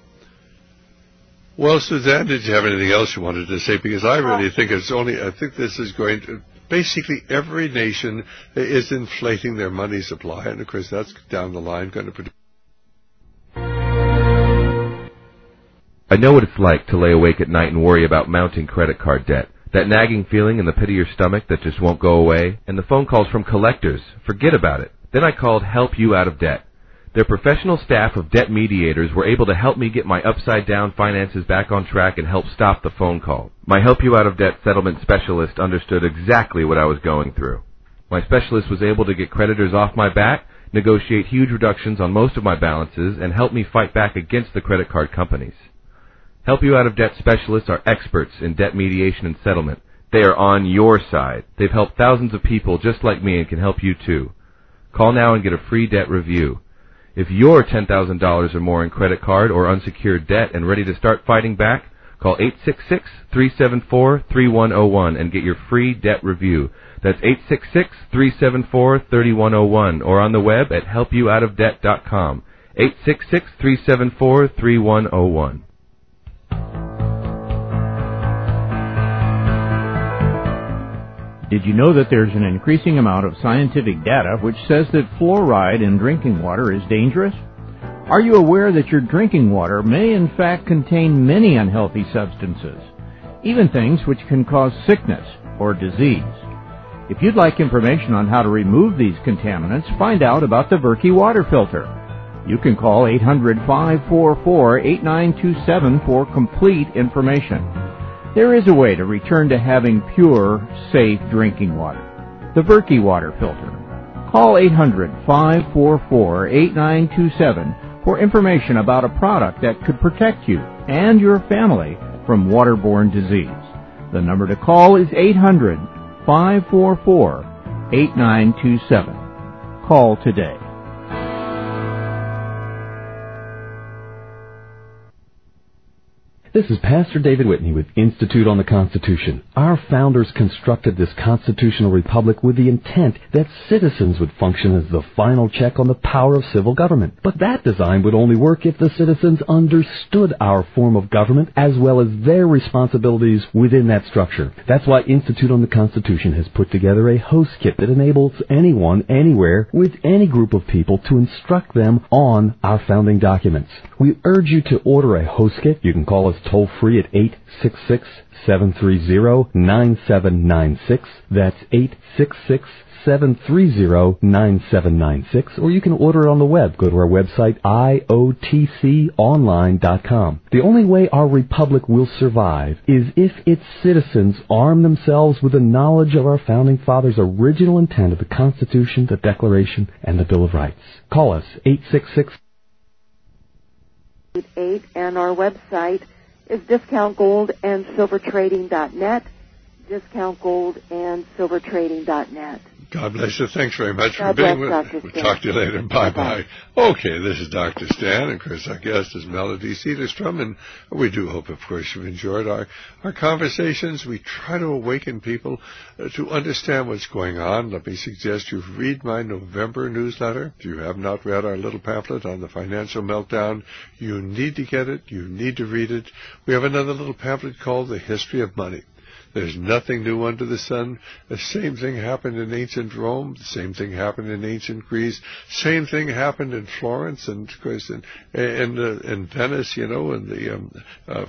Well, Suzanne, did you have anything else you wanted to say? Because I really think I think this is going to, basically every nation is inflating their money supply, and of course that's down the line going to produce. I know what it's like to lay awake at night and worry about mounting credit card debt. That nagging feeling in the pit of your stomach that just won't go away, and the phone calls from collectors. Forget about it. Then I called Help You Out of Debt. Their professional staff of debt mediators were able to help me get my upside-down finances back on track and help stop the phone call. My Help You Out of Debt settlement specialist understood exactly what I was going through. My specialist was able to get creditors off my back, negotiate huge reductions on most of my balances, and help me fight back against the credit card companies. Help You Out of Debt specialists are experts in debt mediation and settlement. They are on your side. They've helped thousands of people just like me and can help you too. Call now and get a free debt review. If you're $10,000 or more in credit card or unsecured debt and ready to start fighting back, call 866-374-3101 and get your free debt review. That's 866-374-3101 or on the web at helpyououtofdebt.com. 866-374-3101. Did you know that there's an increasing amount of scientific data which says that fluoride in drinking water is dangerous? Are you aware that your drinking water may in fact contain many unhealthy substances, even things which can cause sickness or disease? If you'd like information on how to remove these contaminants, find out about the Verkey water filter. You can call 800-544-8927 for complete information. There is a way to return to having pure, safe drinking water. The Verkey water filter. Call 800-544-8927 for information about a product that could protect you and your family from waterborne disease. The number to call is 800-544-8927. Call today. This is Pastor David Whitney with Institute on the Constitution. Our founders constructed this constitutional republic with the intent that citizens would function as the final check on the power of civil government. But that design would only work if the citizens understood our form of government as well as their responsibilities within that structure. That's why Institute on the Constitution has put together a host kit that enables anyone, anywhere, with any group of people to instruct them on our founding documents. We urge you to order a host kit. You can call us toll-free at 866-730-9796. That's 866-730-9796. Or you can order it on the web. Go to our website, iotconline.com. The only way our republic will survive is if its citizens arm themselves with the knowledge of our founding fathers' original intent of the Constitution, the Declaration, and the Bill of Rights. Call us, 866 and our website is discountgoldandsilvertrading.net, discountgoldandsilvertrading.net. God bless you. Thanks very much God for being bless, with us. Dr. We'll Stan. talk to you later. Bye-bye. Okay, this is Dr. Stan, and of course our guest is Melody Cedarstrom, and we do hope, of course, you've enjoyed our conversations. We try to awaken people to understand what's going on. Let me suggest you read my November newsletter. If you have not read our little pamphlet on the financial meltdown, you need to get it. You need to read it. We have another little pamphlet called The History of Money. There's nothing new under the sun. The same thing happened in ancient Rome. The same thing happened in ancient Greece. Same thing happened in Florence and, of course, in Venice, in the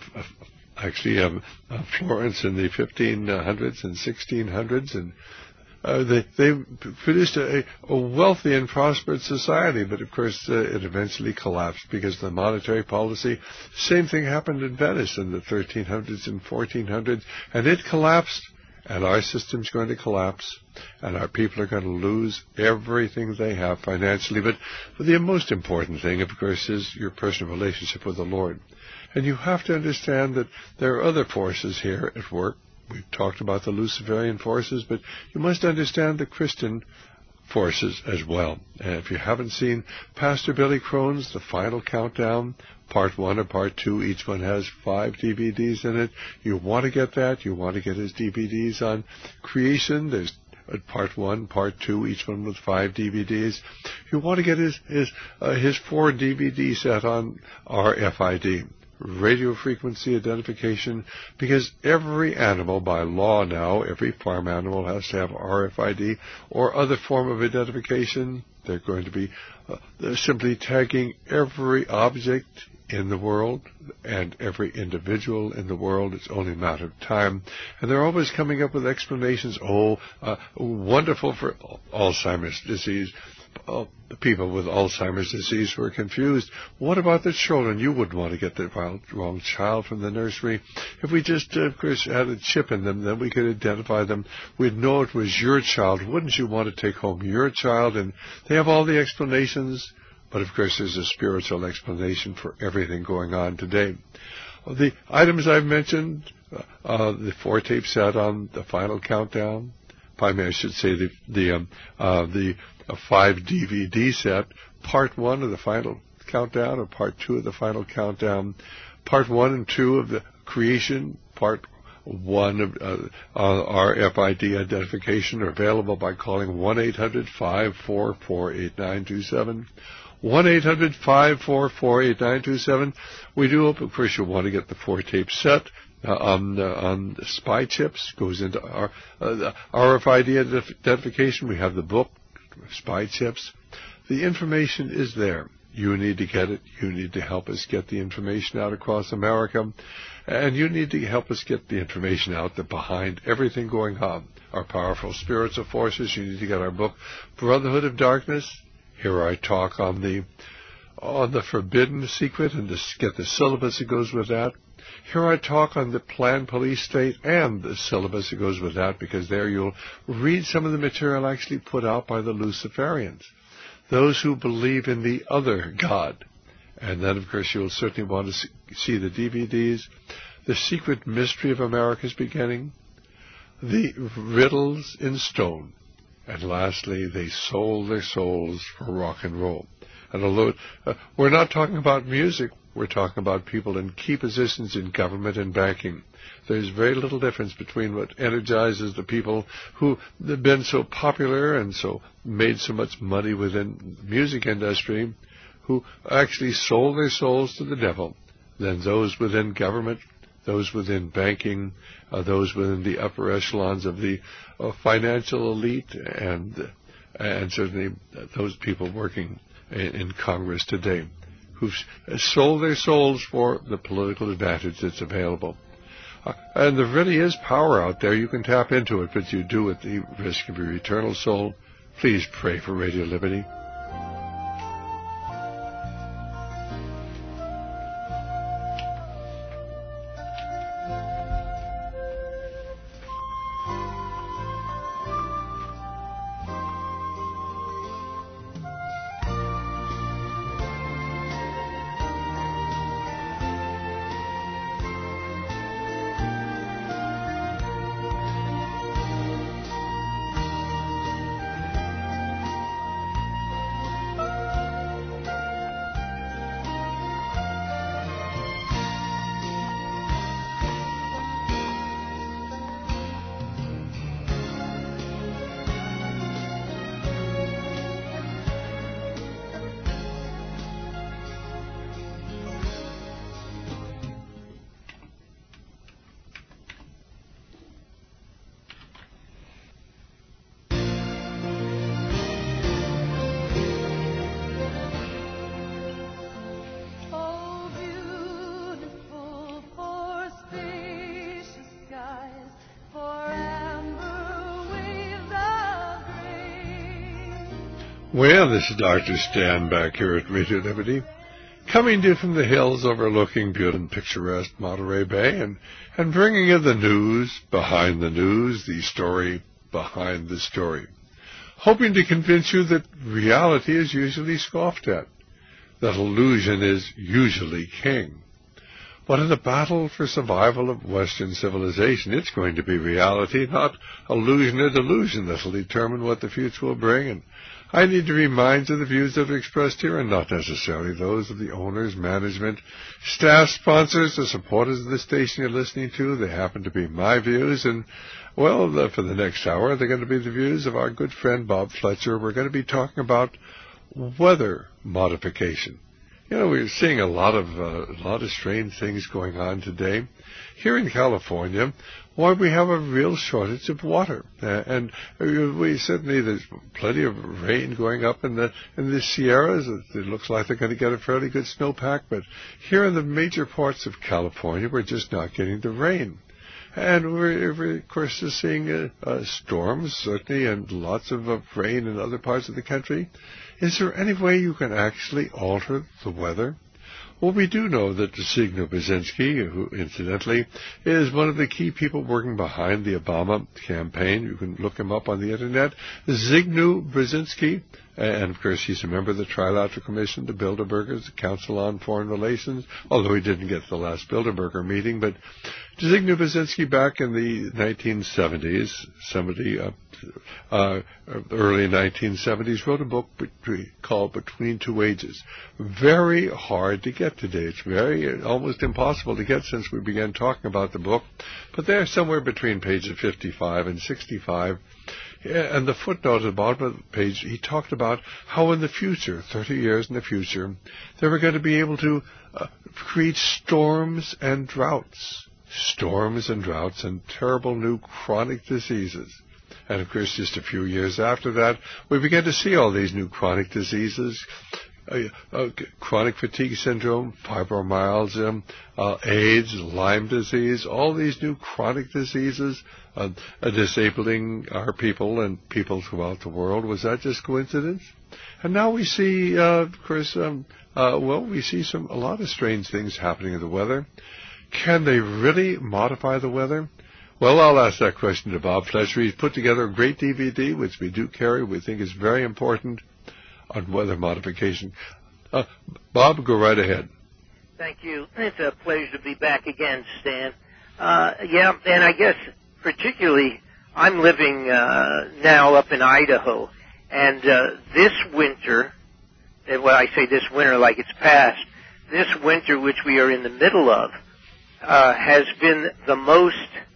Florence in the 1500s and 1600s, and they produced a wealthy and prosperous society, but of course it eventually collapsed because of the monetary policy. Same thing happened in Venice in the 1300s and 1400s, and it collapsed, and our system's going to collapse, and our people are going to lose everything they have financially. But the most important thing, of course, is your personal relationship with the Lord. And you have to understand that there are other forces here at work. We've talked about the Luciferian forces, but you must understand the Christian forces as well. And if you haven't seen Pastor Billy Crone's The Final Countdown, Part 1 or Part 2, each one has 5 DVDs in it. You want to get that. You want to get his DVDs on creation. There's Part 1, Part 2, each one with 5 DVDs. You want to get his 4 DVD set on RFID. Radio frequency identification, because every animal by law now, every farm animal has to have RFID or other form of identification. They're going to be simply tagging every object in the world and every individual in the world. It's only a matter of time. And they're always coming up with explanations. Wonderful for Alzheimer's disease. The people with Alzheimer's disease who are confused. What about the children? You wouldn't want to get the wrong child from the nursery. If we just, of course, had a chip in them, then we could identify them. We'd know it was your child. Wouldn't you want to take home your child? And they have all the explanations, but of course there's a spiritual explanation for everything going on today. The items I've mentioned, the 4-tape set on The Final Countdown, I should say the 5 DVD set, Part 1 of The Final Countdown, or Part 2 of The Final Countdown, Part 1 and 2 of the Creation, Part 1 of RFID identification are available by calling 1-800-544-8927. 1-800-544-8927. We do hope, of course, you'll want to get the 4-tape set. On the spy chips, goes into our RFID identification. We have the book, Spy Chips. The information is there. You need to get it. You need to help us get the information out across America. And you need to help us get the information out that behind everything going on, our powerful spiritual forces. You need to get our book, Brotherhood of Darkness. Here I talk on the forbidden secret and to get the syllabus that goes with that. Here I talk on the planned police state and the syllabus that goes with that, because there you'll read some of the material actually put out by the Luciferians, those who believe in the other God. And then, of course, you'll certainly want to see the DVDs, The Secret Mystery of America's Beginning, The Riddles in Stone, and lastly, They Sold Their Souls for Rock and Roll. And although we're not talking about music, we're talking about people in key positions in government and banking. There's very little difference between what energizes the people who have been so popular and so made so much money within the music industry, who actually sold their souls to the devil, than those within government, those within banking, those within the upper echelons of the financial elite, and certainly those people working in Congress today, who've sold their souls for the political advantage that's available. And there really is power out there. You can tap into it, but you do at the risk of your eternal soul. Please pray for Radio Liberty. Well, this is Dr. Stan back here at Radio Liberty, coming to you from the hills overlooking beautiful and picturesque Monterey Bay, and bringing you the news behind the news, the story behind the story, hoping to convince you that reality is usually scoffed at, that illusion is usually king. But in the battle for survival of Western civilization, it's going to be reality, not illusion or delusion, that will determine what the future will bring. And I need to remind you the views that are expressed here are not necessarily those of the owners, management, staff, sponsors, or supporters of the station you're listening to. They happen to be my views, and, well, for the next hour, they're going to be the views of our good friend Bob Fletcher. We're going to be talking about weather modification. You know, we're seeing a lot of strange things going on today. Here in California, why we have a real shortage of water, and we certainly there's plenty of rain going up in the Sierras. It looks like they're going to get a fairly good snowpack, but here in the major parts of California, we're just not getting the rain. And we're of course, seeing storms, certainly, and lots of rain in other parts of the country. Is there any way you can actually alter the weather? Well, we do know that Zbigniew Brzezinski, who incidentally is one of the key people working behind the Obama campaign, you can look him up on the internet, Zbigniew Brzezinski, and of course he's a member of the Trilateral Commission, the Bilderbergers, the Council on Foreign Relations, although he didn't get to the last Bilderberger meeting, but Zbigniew Brzezinski back in the 1970s, early 1970s, wrote a book called Between Two Ages. Very hard to get today. It's almost impossible to get since we began talking about the book. But they're somewhere between pages 55 and 65. And the footnote at the bottom of the page, he talked about how in the future, 30 years in the future, they were going to be able to create storms and droughts and terrible new chronic diseases. And, of course, just a few years after that, we began to see all these new chronic diseases, chronic fatigue syndrome, fibromyalgia, AIDS, Lyme disease, all these new chronic diseases disabling our people and people throughout the world. Was that just coincidence? And now we see, of course, we see a lot of strange things happening in the weather. Can they really modify the weather? Well, I'll ask that question to Bob Fletcher. He's put together a great DVD, which we do carry, we think is very important, on weather modification. Bob, go right ahead. Thank you. It's a pleasure to be back again, Stan. And I guess particularly I'm living now up in Idaho, and this winter, and when I say this winter like it's past, this winter, which we are in the middle of, has been the most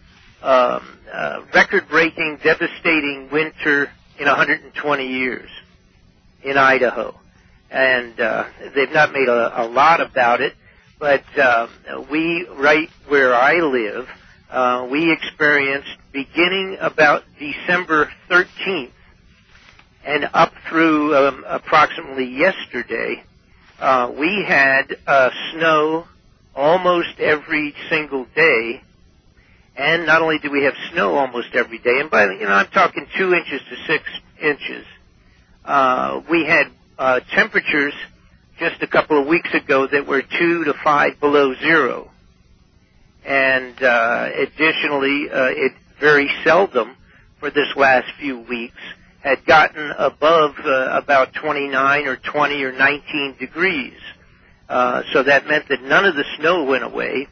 record-breaking, devastating winter in 120 years in Idaho. And they've not made a lot about it, but we, right where I live, we experienced, beginning about December 13th and up through approximately yesterday, we had snow almost every single day. And not only do we have snow almost every day, and by I'm talking 2 inches to 6 inches. We had temperatures just a couple of weeks ago that were 2 to 5 below zero. And additionally, it very seldom for this last few weeks had gotten above about 29 or 20 or 19 degrees. So that meant that none of the snow went away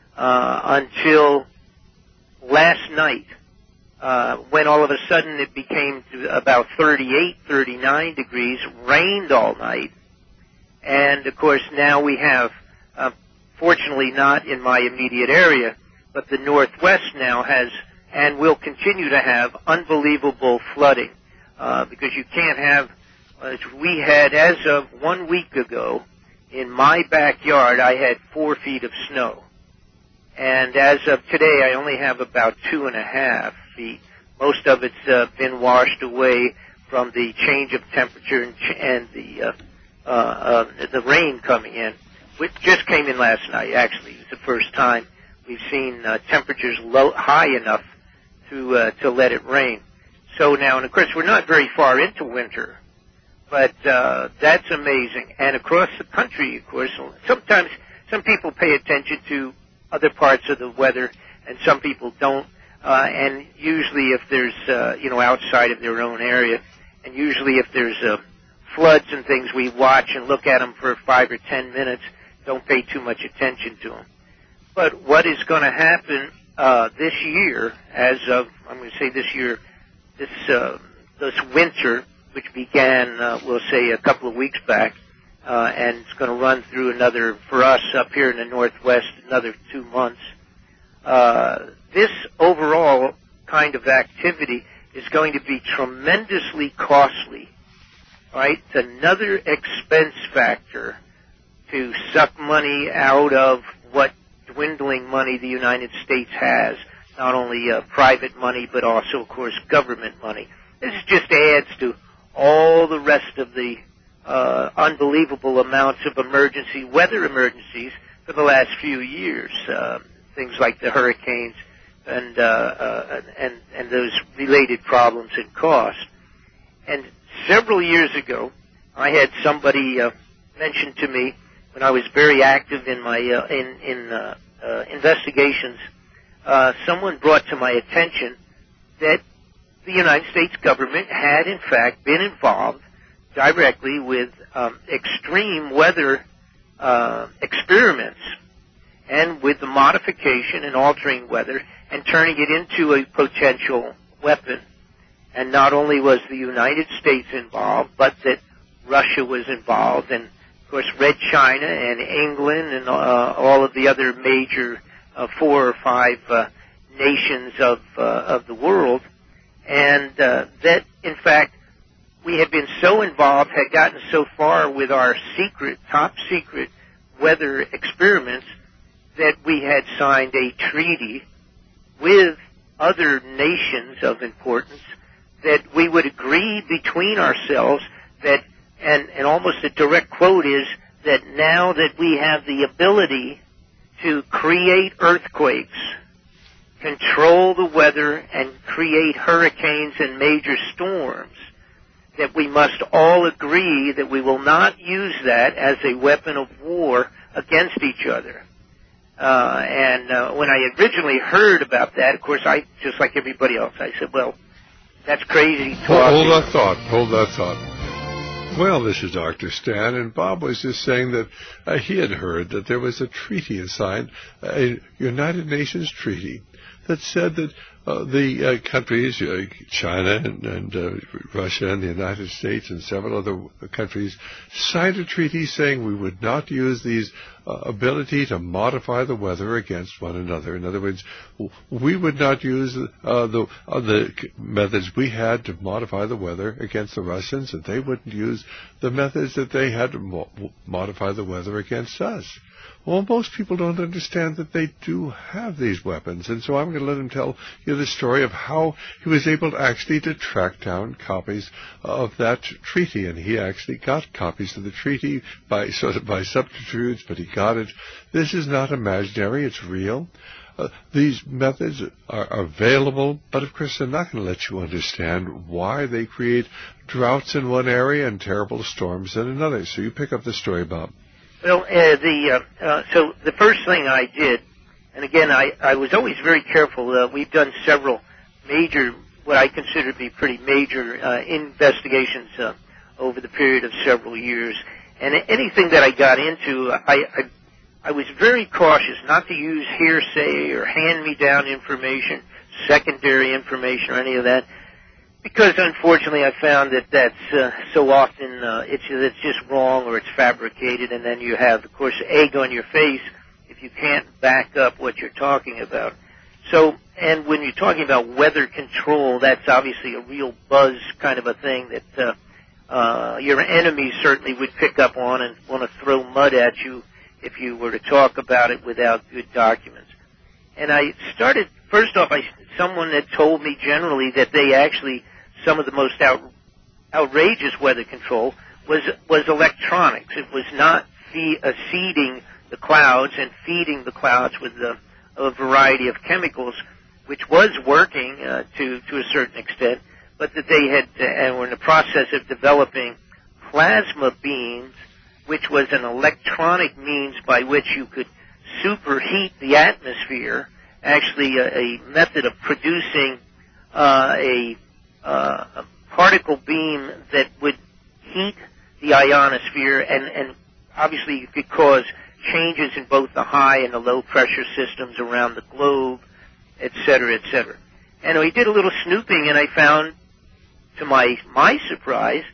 until last night, when all of a sudden it became about 38, 39 degrees, rained all night, and of course now we have, fortunately not in my immediate area, but the Northwest now has and will continue to have unbelievable flooding, because you can't have, we had, as of 1 week ago, in my backyard, I had 4 feet of snow. And as of today, I only have about 2.5 feet. Most of it's been washed away from the change of temperature and the rain coming in, which just came in last night. Actually, it's the first time we've seen temperatures high enough to let it rain. So now, and of course, we're not very far into winter, but that's amazing. And across the country, of course, sometimes some people pay attention to other parts of the weather, and some people don't. And usually, if there's outside of their own area, and usually if there's floods and things, we watch and look at them for 5 or 10 minutes. Don't pay too much attention to them. But what is going to happen this year, as of I'm going to say this year, this winter, which began, we'll say, a couple of weeks back, and it's going to run through another, for us up here in the Northwest, another 2 months. This overall kind of activity is going to be tremendously costly, right? It's another expense factor to suck money out of what dwindling money the United States has, not only private money, but also, of course, government money. This just adds to all the rest of the unbelievable amounts of weather emergencies for the last few years, things like the hurricanes and those related problems and costs. And several years ago, I had somebody mention to me, when I was very active in my investigations, someone brought to my attention that the United States government had, in fact, been involved directly with extreme weather experiments and with the modification and altering weather and turning it into a potential weapon. And not only was the United States involved, but that Russia was involved, and of course Red China and England and all of the other major 4 or 5 nations of the world, and that in fact we had been so involved, had gotten so far with our top secret weather experiments, that we had signed a treaty with other nations of importance that we would agree between ourselves that, and almost a direct quote is, that now that we have the ability to create earthquakes, control the weather, and create hurricanes and major storms, that we must all agree that we will not use that as a weapon of war against each other. And when I originally heard about that, of course, I, just like everybody else, I said, well, that's crazy talk. Hold that thought. Well, this is Dr. Stan, and Bob was just saying that he had heard that there was a treaty signed, a United Nations treaty, that said that the countries, China and Russia and the United States and several other countries, signed a treaty saying we would not use these ability to modify the weather against one another. In other words, we would not use the methods we had to modify the weather against the Russians, and they wouldn't use the methods that they had to modify the weather against us. Well, most people don't understand that they do have these weapons, and so I'm going to let him tell you the story of how he was able to actually to track down copies of that treaty, and he actually got copies of the treaty by subterfuge, but he got it. This is not imaginary; it's real. These methods are available, but of course they're not going to let you understand why they create droughts in one area and terrible storms in another. So you pick up the story, Bob. Well, so the first thing I did, and again, I was always very careful. We've done several major, what I consider to be pretty major investigations over the period of several years. And anything that I got into, I was very cautious not to use hearsay or hand-me-down information, secondary information, or any of that. Because unfortunately, I found that that's so often it's just wrong or it's fabricated, and then you have, of course, egg on your face if you can't back up what you're talking about. So, and when you're talking about weather control, that's obviously a real buzz kind of a thing that your enemies certainly would pick up on and want to throw mud at you if you were to talk about it without good documents. And I started, first off, someone had told me generally that they actually, some of the most outrageous weather control was electronics. It was not seeding the clouds and feeding the clouds with a variety of chemicals, which was working to a certain extent, but that they had and were in the process of developing plasma beams, which was an electronic means by which you could superheat the atmosphere, actually a method of producing a particle beam that would heat the ionosphere and obviously could cause changes in both the high and the low pressure systems around the globe, et cetera, et cetera. And we did a little snooping, and I found, to my surprise,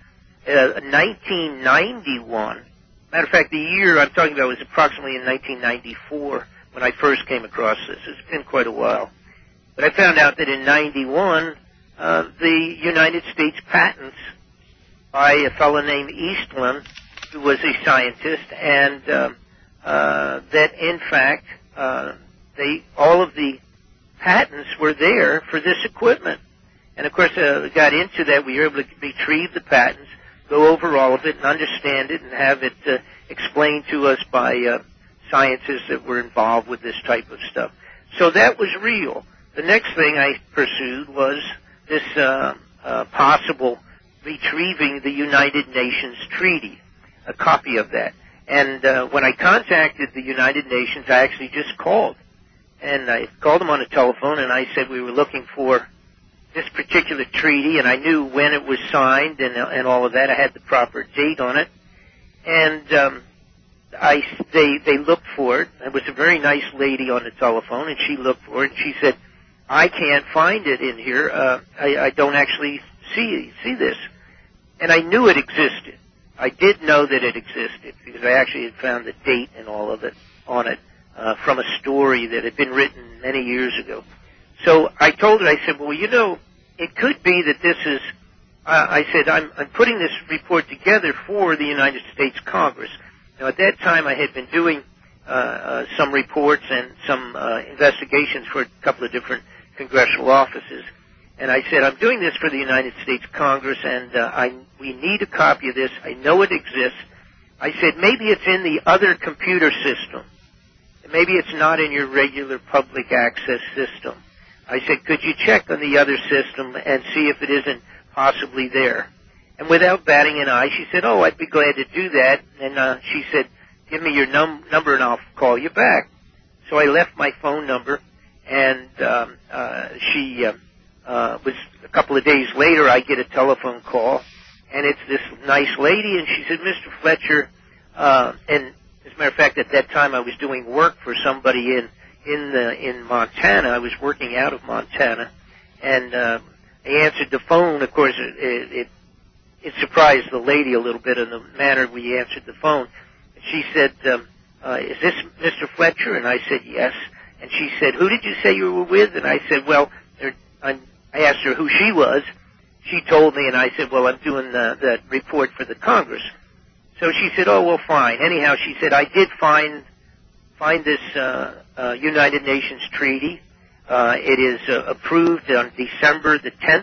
1991. Matter of fact, the year I'm talking about was approximately in 1994 when I first came across this. It's been quite a while. But I found out that in 91, the United States patents by a fellow named Eastland, who was a scientist, and that in fact all of the patents were there for this equipment. And of course, we got into that. We were able to retrieve the patents, go over all of it, and understand it, and have it explained to us by scientists that were involved with this type of stuff. So that was real. The next thing I pursued was this possible retrieving the United Nations Treaty, a copy of that. And when I contacted the United Nations, I actually just called. And I called them on the telephone, and I said we were looking for this particular treaty, and I knew when it was signed and all of that. I had the proper date on it. And they looked for it. It was a very nice lady on the telephone, and she looked for it, and she said, I can't find it in here. I don't actually see this. And I knew it existed. I did know that it existed because I actually had found the date and all of it on it from a story that had been written many years ago. So I told her, I said, well, you know, it could be that this is, I said, I'm putting this report together for the United States Congress. Now, at that time, I had been doing some reports and some investigations for a couple of different congressional offices. And I said, I'm doing this for the United States Congress, and we need a copy of this. I know it exists. I said, maybe it's in the other computer system. Maybe it's not in your regular public access system. I said, could you check on the other system and see if it isn't possibly there? And without batting an eye, she said, oh, I'd be glad to do that. And she said, give me your number and I'll call you back. So I left my phone number, and she was a couple of days later, I get a telephone call, and it's this nice lady, and she said, Mr. Fletcher, and as a matter of fact, at that time I was doing work for somebody in Montana. I was working out of Montana, and I answered the phone. Of course, it surprised the lady a little bit in the manner we answered the phone. She said, "Is this Mr. Fletcher?" And I said, "Yes." And she said, "Who did you say you were with?" And I said, "Well," I asked her who she was. She told me, and I said, "Well, I'm doing the report for the Congress." So she said, "Oh, well, fine." Anyhow, she said, "I did find this United Nations treaty. It is approved on December the 10th,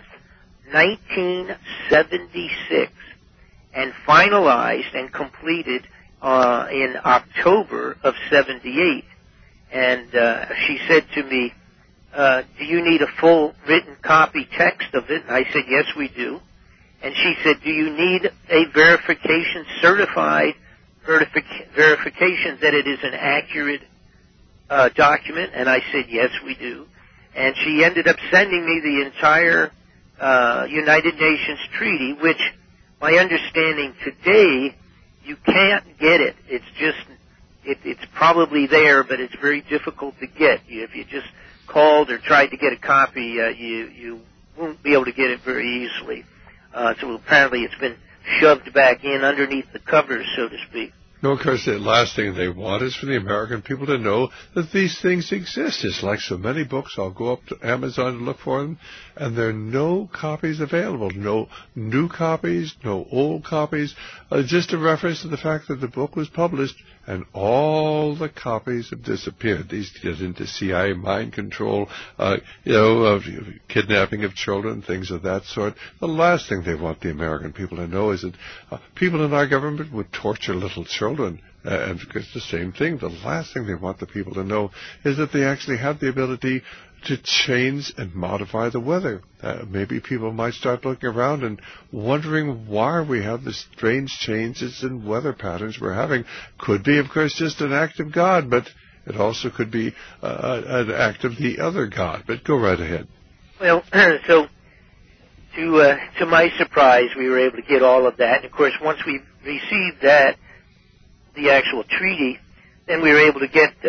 1976, and finalized and completed in October of 78. And she said to me, "Do you need a full written copy text of it?" And I said, "Yes, we do." And she said, "Do you need a certified verification that it is an accurate document?" And I said, "Yes, we do." And she ended up sending me the entire United Nations treaty, which, my understanding today, you can't get it. It's just, it's probably there, but it's very difficult to get. If you just called or tried to get a copy, you won't be able to get it very easily. So apparently it's been shoved back in underneath the covers, so to speak. No, of course, the last thing they want is for the American people to know that these things exist. It's like so many books. I'll go up to Amazon and look for them, and there are no copies available. No new copies, no old copies. Just a reference to the fact that the book was published, and all the copies have disappeared. These get into CIA mind control, of kidnapping of children, things of that sort. The last thing they want the American people to know is that people in our government would torture little children. And it's the same thing. The last thing they want the people to know is that they actually have the ability to change and modify the weather. Maybe people might start looking around and wondering why we have the strange changes in weather patterns we're having. Could be, of course, just an act of God, but it also could be an act of the other God. But go right ahead. Well, so to my surprise, we were able to get all of that. And, of course, once we received that, the actual treaty, then we were able to get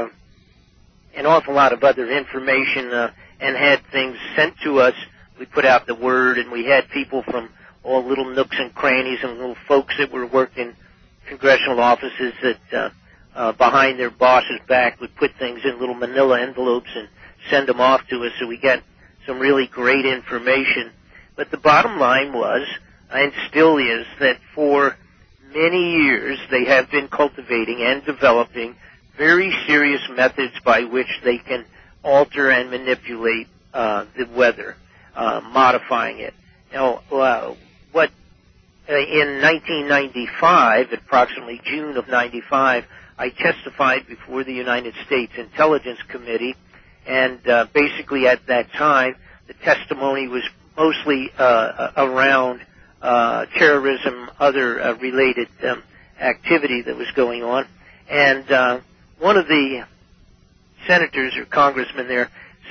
an awful lot of other information and had things sent to us. We put out the word, and we had people from all little nooks and crannies and little folks that were working congressional offices that behind their boss's back would put things in little manila envelopes and send them off to us, so we got some really great information. But the bottom line was, and still is, that for many years they have been cultivating and developing very serious methods by which they can alter and manipulate the weather, modifying it. Now, in 1995, approximately June of 95, I testified before the United States Intelligence Committee, and basically at that time, the testimony was mostly around terrorism, other related activity that was going on. And one of the senators or congressmen there,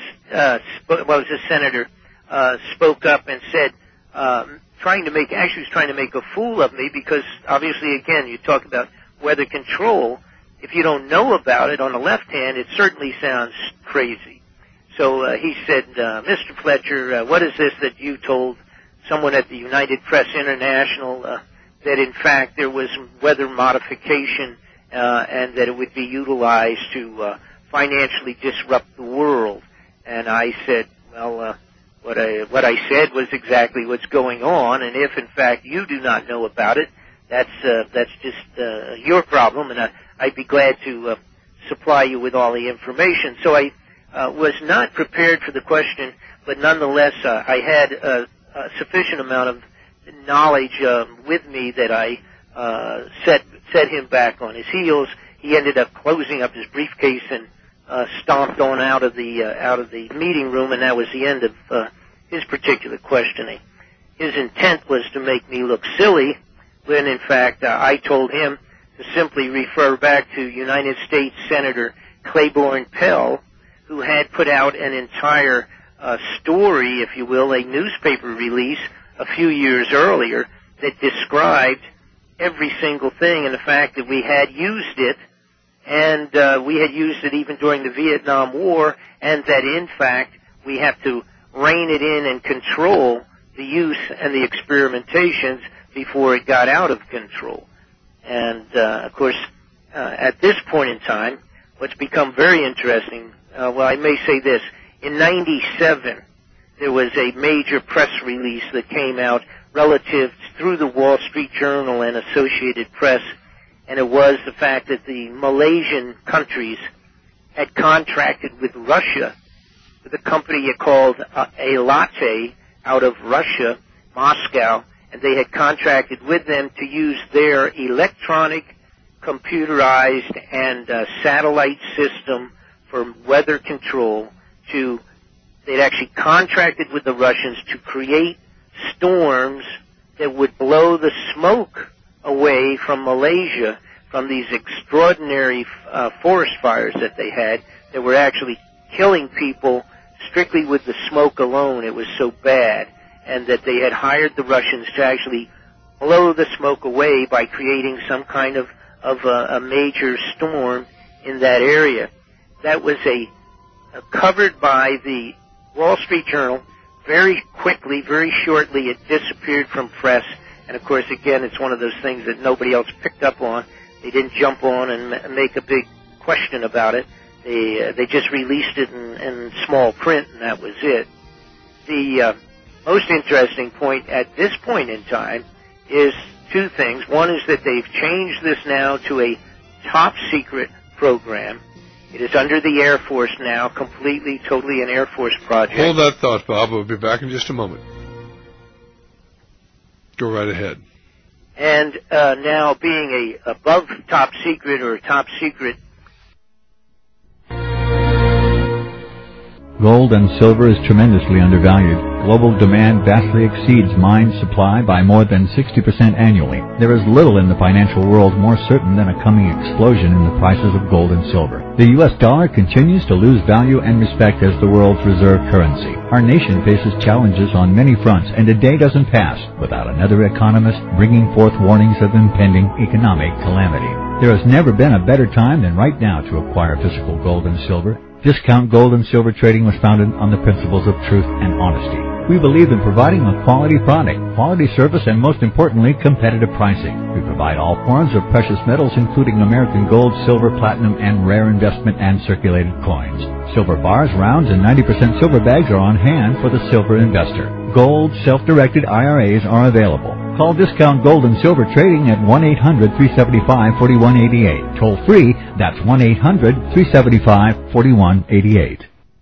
spoke up and said, actually was trying to make a fool of me because obviously, again, you talk about weather control. If you don't know about it on the left hand, it certainly sounds crazy. So he said, "Mr. Fletcher, what is this that you told someone at the United Press International that in fact there was weather modification and that it would be utilized to financially disrupt the world?" And I said, "Well, what I said was exactly what's going on, and if in fact you do not know about it, that's just your problem, and I'd be glad to supply you with all the information." So I was not prepared for the question, but nonetheless I had a sufficient amount of knowledge with me that I set him back on his heels. He ended up closing up his briefcase and stomped on out of the meeting room, and that was the end of his particular questioning. His intent was to make me look silly, when in fact I told him to simply refer back to United States Senator Claiborne Pell, who had put out an entire story, if you will, a newspaper release a few years earlier that described every single thing, and the fact that we had used it and we had used it even during the Vietnam War, and that in fact we have to rein it in and control the use and the experimentations before it got out of control. And of course, at this point in time, what's become very interesting, well, I may say this, in 97, there was a major press release that came out relative through the Wall Street Journal and Associated Press, and it was the fact that the Malaysian countries had contracted with Russia, with a company called Elate out of Russia, Moscow, and they had contracted with them to use their electronic, computerized, and satellite system for weather control to, they'd actually contracted with the Russians to create storms that would blow the smoke away from Malaysia from these extraordinary forest fires that they had that were actually killing people strictly with the smoke alone. It was so bad, and that they had hired the Russians to actually blow the smoke away by creating some kind of a major storm in that area. That was covered by the Wall Street Journal. Very quickly, very shortly, it disappeared from press. And of course, again, it's one of those things that nobody else picked up on. They didn't jump on and make a big question about it. They just released it in small print, and that was it. The most interesting point at this point in time is two things. One is that they've changed this now to a top secret program. It is under the Air Force now, completely, totally an Air Force project. Hold that thought, Bob. We'll be back in just a moment. Go right ahead. And now being a above top secret or top secret. Gold and silver is tremendously undervalued. Global demand vastly exceeds mine supply by more than 60% annually. There is little in the financial world more certain than a coming explosion in the prices of gold and silver. The U.S. dollar continues to lose value and respect as the world's reserve currency. Our nation faces challenges on many fronts, and a day doesn't pass without another economist bringing forth warnings of impending economic calamity. There has never been a better time than right now to acquire physical gold and silver. Discount Gold and Silver Trading was founded on the principles of truth and honesty. We believe in providing a quality product, quality service, and most importantly, competitive pricing. We provide all forms of precious metals, including American gold, silver, platinum, and rare investment and circulated coins. Silver bars, rounds, and 90% silver bags are on hand for the silver investor. Gold, self-directed IRAs are available. Call Discount Gold and Silver Trading at 1-800-375-4188. Toll free, that's 1-800-375-4188.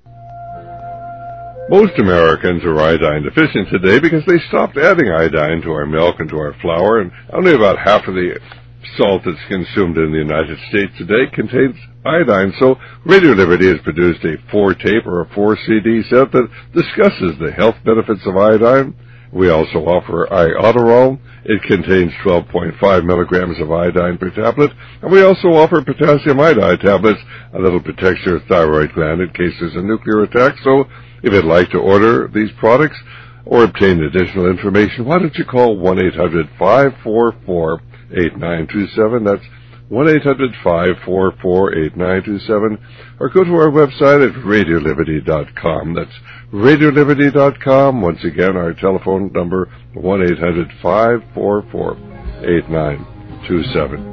Most Americans are iodine deficient today because they stopped adding iodine to our milk and to our flour, and only about half of the salt that's consumed in the United States today contains iodine. So Radio Liberty has produced a 4-tape or a 4-CD set that discusses the health benefits of iodine. We also offer Iodoral. It contains 12.5 milligrams of iodine per tablet. And we also offer potassium iodide tablets, that'll protect your thyroid gland in case there's a nuclear attack. So if you'd like to order these products or obtain additional information, why don't you call 1-800-544-8927. That's 1-800-544-8927, or go to our website at RadioLiberty.com. That's RadioLiberty.com. Once again, our telephone number, 1-800-544-8927.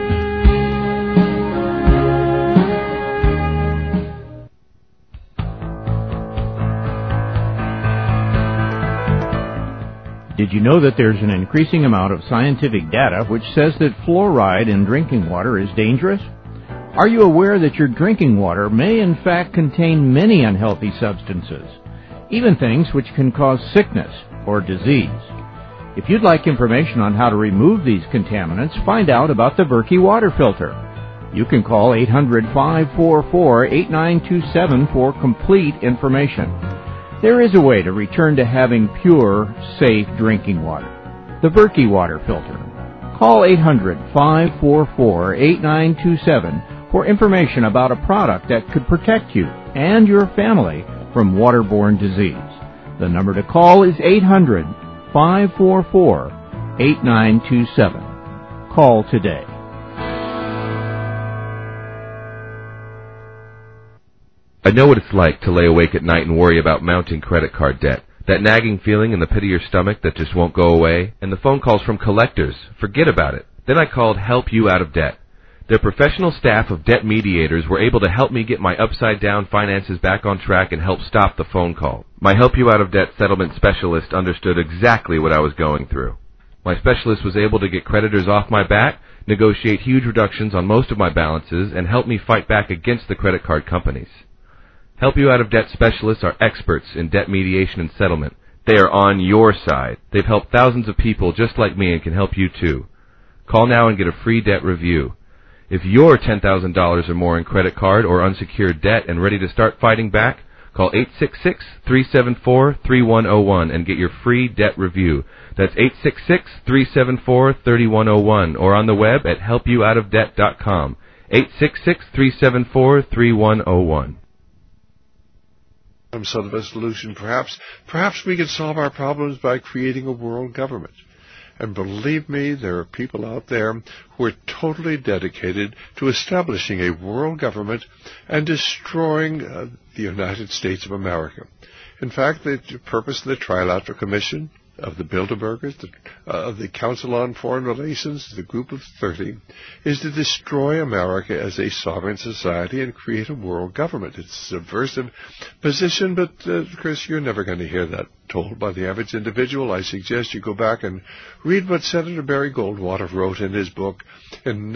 Did you know that there's an increasing amount of scientific data which says that fluoride in drinking water is dangerous? Are you aware that your drinking water may in fact contain many unhealthy substances, even things which can cause sickness or disease? If you'd like information on how to remove these contaminants, find out about the Berkey water filter. You can call 800-544-8927 for complete information. There is a way to return to having pure, safe drinking water. The Berkey water filter. Call 800-544-8927 for information about a product that could protect you and your family from waterborne disease. The number to call is 800-544-8927. Call today. I know what it's like to lay awake at night and worry about mounting credit card debt. That nagging feeling in the pit of your stomach that just won't go away, and the phone calls from collectors. Forget about it. Then I called Help You Out of Debt. Their professional staff of debt mediators were able to help me get my upside-down finances back on track and help stop the phone call. My Help You Out of Debt settlement specialist understood exactly what I was going through. My specialist was able to get creditors off my back, negotiate huge reductions on most of my balances, and help me fight back against the credit card companies. Help You Out of Debt specialists are experts in debt mediation and settlement. They are on your side. They've helped thousands of people just like me and can help you too. Call now and get a free debt review. If you're $10,000 or more in credit card or unsecured debt and ready to start fighting back, call 866-374-3101 and get your free debt review. That's 866-374-3101 or on the web at helpyououtofdebt.com. 866-374-3101. Some sort of a solution. Perhaps we could solve our problems by creating a world government. And believe me, there are people out there who are totally dedicated to establishing a world government and destroying the United States of America. In fact, the purpose of the Trilateral Commission, of the Bilderbergers, of the Council on Foreign Relations, the Group of 30, is to destroy America as a sovereign society and create a world government. It's a subversive position, but, Chris, you're never going to hear that told by the average individual. I suggest you go back and read what Senator Barry Goldwater wrote in his book in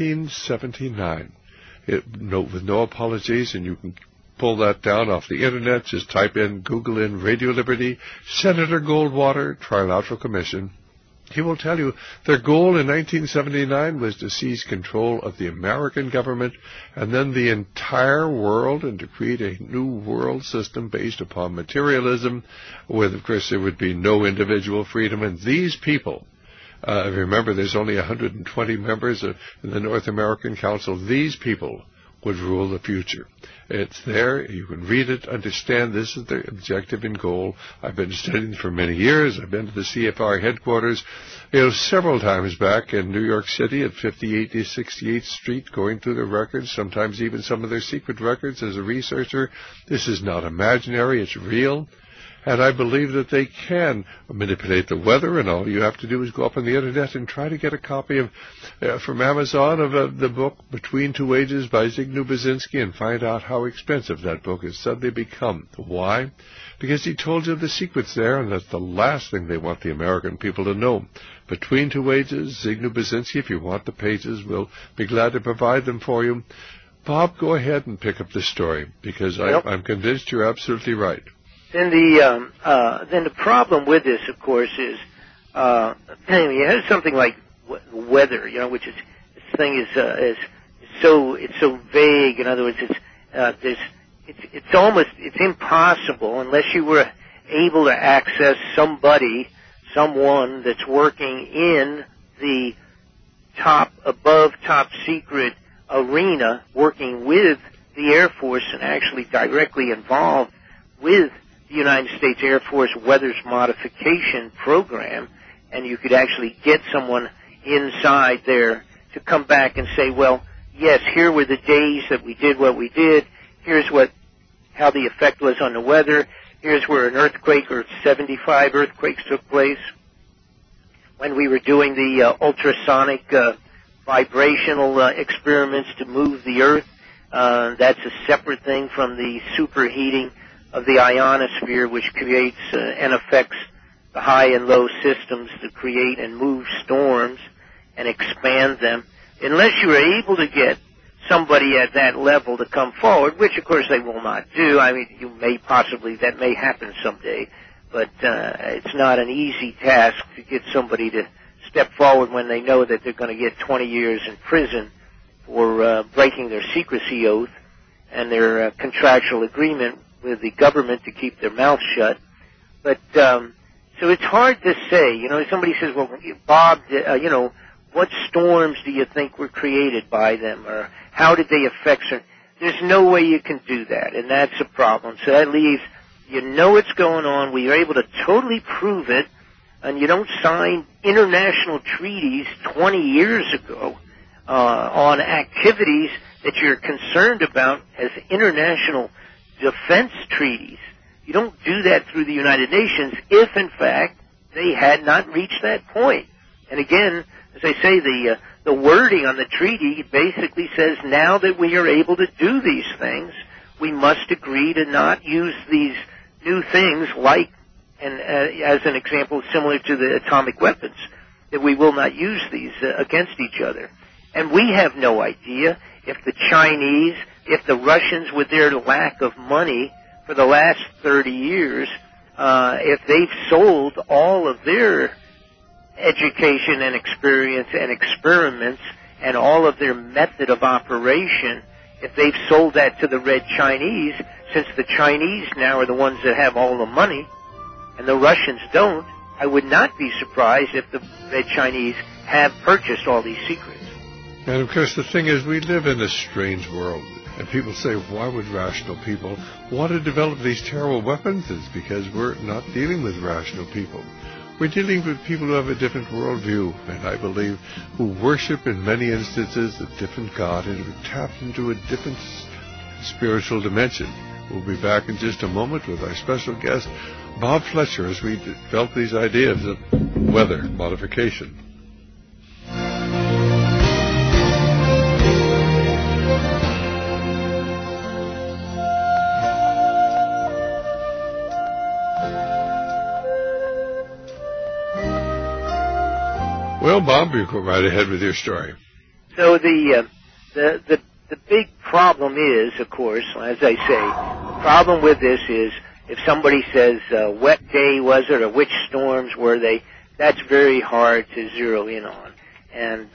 1979. With no apologies, and you can pull that down off the internet. Just Google in Radio Liberty, Senator Goldwater, Trilateral Commission. He will tell you their goal in 1979 was to seize control of the American government and then the entire world, and to create a new world system based upon materialism, with, of course, there would be no individual freedom. And these people, remember, there's only 120 members in the North American Council. These people would rule the future. It's there. You can read it, understand this is their objective and goal. I've been studying for many years. I've been to the CFR headquarters, several times back in New York City at 58 to 68th Street, going through the records, sometimes even some of their secret records as a researcher. This is not imaginary. It's real. And I believe that they can manipulate the weather, and all you have to do is go up on the internet and try to get a copy of, from Amazon, of the book Between Two Ages by Zygmunt Brzezinski, and find out how expensive that book has suddenly become. Why? Because he told you the secrets there, and that's the last thing they want the American people to know. Between Two Ages, Zygmunt Brzezinski. If you want the pages, we'll be glad to provide them for you. Bob, go ahead and pick up the story, because I'm convinced you're absolutely right. Then the problem with this, of course, is you have something like weather, which is this thing is so vague. In other words, it's almost impossible unless you were able to access someone that's working in the top secret arena, working with the Air Force and actually directly involved with the United States Air Force Weather's Modification Program, and you could actually get someone inside there to come back and say, well, yes, here were the days that we did what we did. Here's how the effect was on the weather. Here's where an earthquake or 75 earthquakes took place. When we were doing the ultrasonic vibrational experiments to move the Earth, that's a separate thing from the superheating of the ionosphere, which creates and affects the high and low systems to create and move storms and expand them. Unless you are able to get somebody at that level to come forward, which of course they will not do. I mean, that may happen someday, but it's not an easy task to get somebody to step forward when they know that they're going to get 20 years in prison for breaking their secrecy oath and their contractual agreement with the government to keep their mouth shut. But so it's hard to say. Somebody says, well, Bob, what storms do you think were created by them, or how did they affect certain? There's no way you can do that, and that's a problem. So that leaves, what's going on, we are able to totally prove it, and you don't sign international treaties 20 years ago on activities that you're concerned about as international defense treaties. You don't do that through the United Nations if, in fact, they had not reached that point. And again, as I say, the wording on the treaty basically says now that we are able to do these things, we must agree to not use these new things like, and as an example similar to the atomic weapons, that we will not use these against each other. And we have no idea if the Chinese, if the Russians, with their lack of money for the last 30 years, if they've sold all of their education and experience and experiments and all of their method of operation, if they've sold that to the Red Chinese, since the Chinese now are the ones that have all the money and the Russians don't, I would not be surprised if the Red Chinese have purchased all these secrets. And of course the thing is, we live in a strange world. And people say, why would rational people want to develop these terrible weapons? It's because we're not dealing with rational people. We're dealing with people who have a different worldview, and I believe who worship in many instances a different God and who tap into a different spiritual dimension. We'll be back in just a moment with our special guest, Bob Fletcher, as we develop these ideas of weather modification. Well, Bob, you go right ahead with your story. So the big problem is, of course, as I say, the problem with this is if somebody says wet day was it or which storms were they, that's very hard to zero in on. And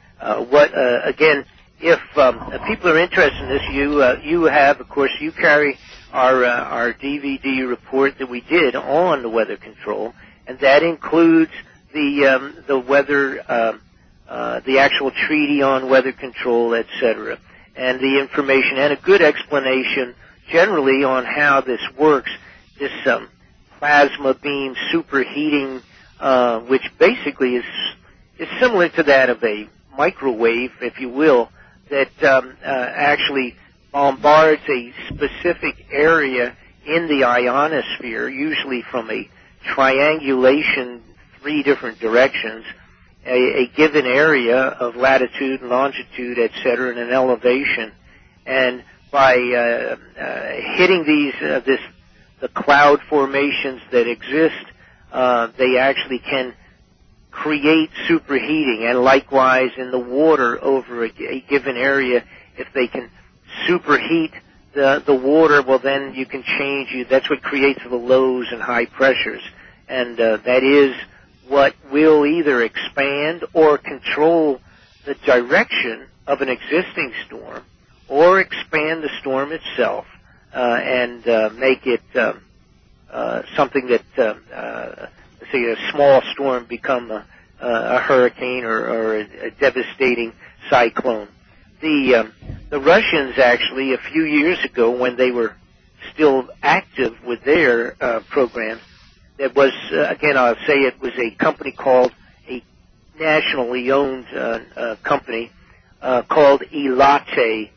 again, if people are interested in this, you have, of course, you carry our DVD report that we did on the weather control, and that includes the weather, the actual treaty on weather control, etc., and the information and a good explanation generally on how this works. This plasma beam superheating, which basically is similar to that of a microwave, if you will, that actually bombards a specific area in the ionosphere, usually from a triangulation, 3 different directions, a given area of latitude, longitude, etc., and an elevation. And by hitting the cloud formations that exist, they actually can create superheating. And likewise, in the water over a given area, if they can superheat the water, well, then you can that's what creates the lows and high pressures. And that is what will either expand or control the direction of an existing storm, or expand the storm itself and make it something that, say, a small storm become a hurricane or a devastating cyclone. The Russians actually, a few years ago, when they were still active with their programs, it was, again, I'll say it was a company called, a nationally owned company called Elate,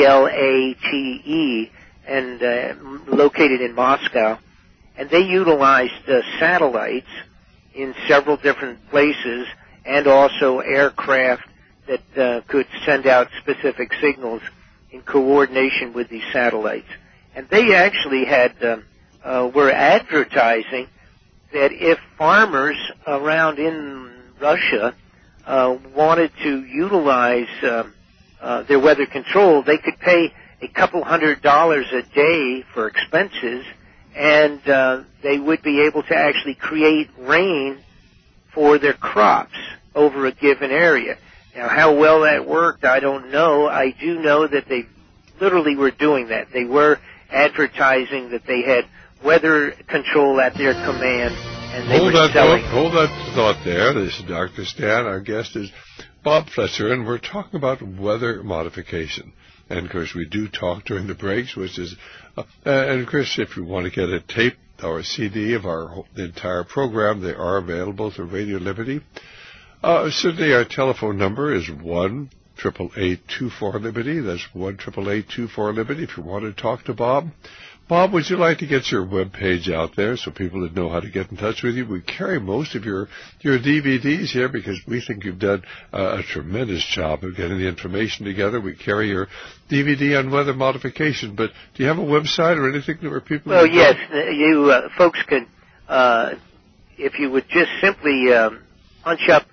E-L-A-T-E, and located in Moscow. And they utilized satellites in several different places and also aircraft that could send out specific signals in coordination with these satellites. And they actually were advertising that if farmers around in Russia wanted to utilize their weather control, they could pay a couple $100 a day for expenses, and they would be able to actually create rain for their crops over a given area. Now, how well that worked, I don't know. I do know that they literally were doing that. They were advertising that they had weather control at their command, and they were selling. Hold that thought there. This is Dr. Stan. Our guest is Bob Fletcher, and we're talking about weather modification. And, of course, we do talk during the breaks, which is, and, of course, if you want to get a tape or a CD of the entire program, they are available through Radio Liberty. Certainly, our telephone number is 1-888-24-LIBERTY. That's 1-888-24-LIBERTY if you want to talk to Bob. Bob, would you like to get your web page out there so people would know how to get in touch with you? We carry most of your DVDs here because we think you've done a tremendous job of getting the information together. We carry your DVD on weather modification, but do you have a website or anything where people... Well, yes, you folks can, if you would just simply punch up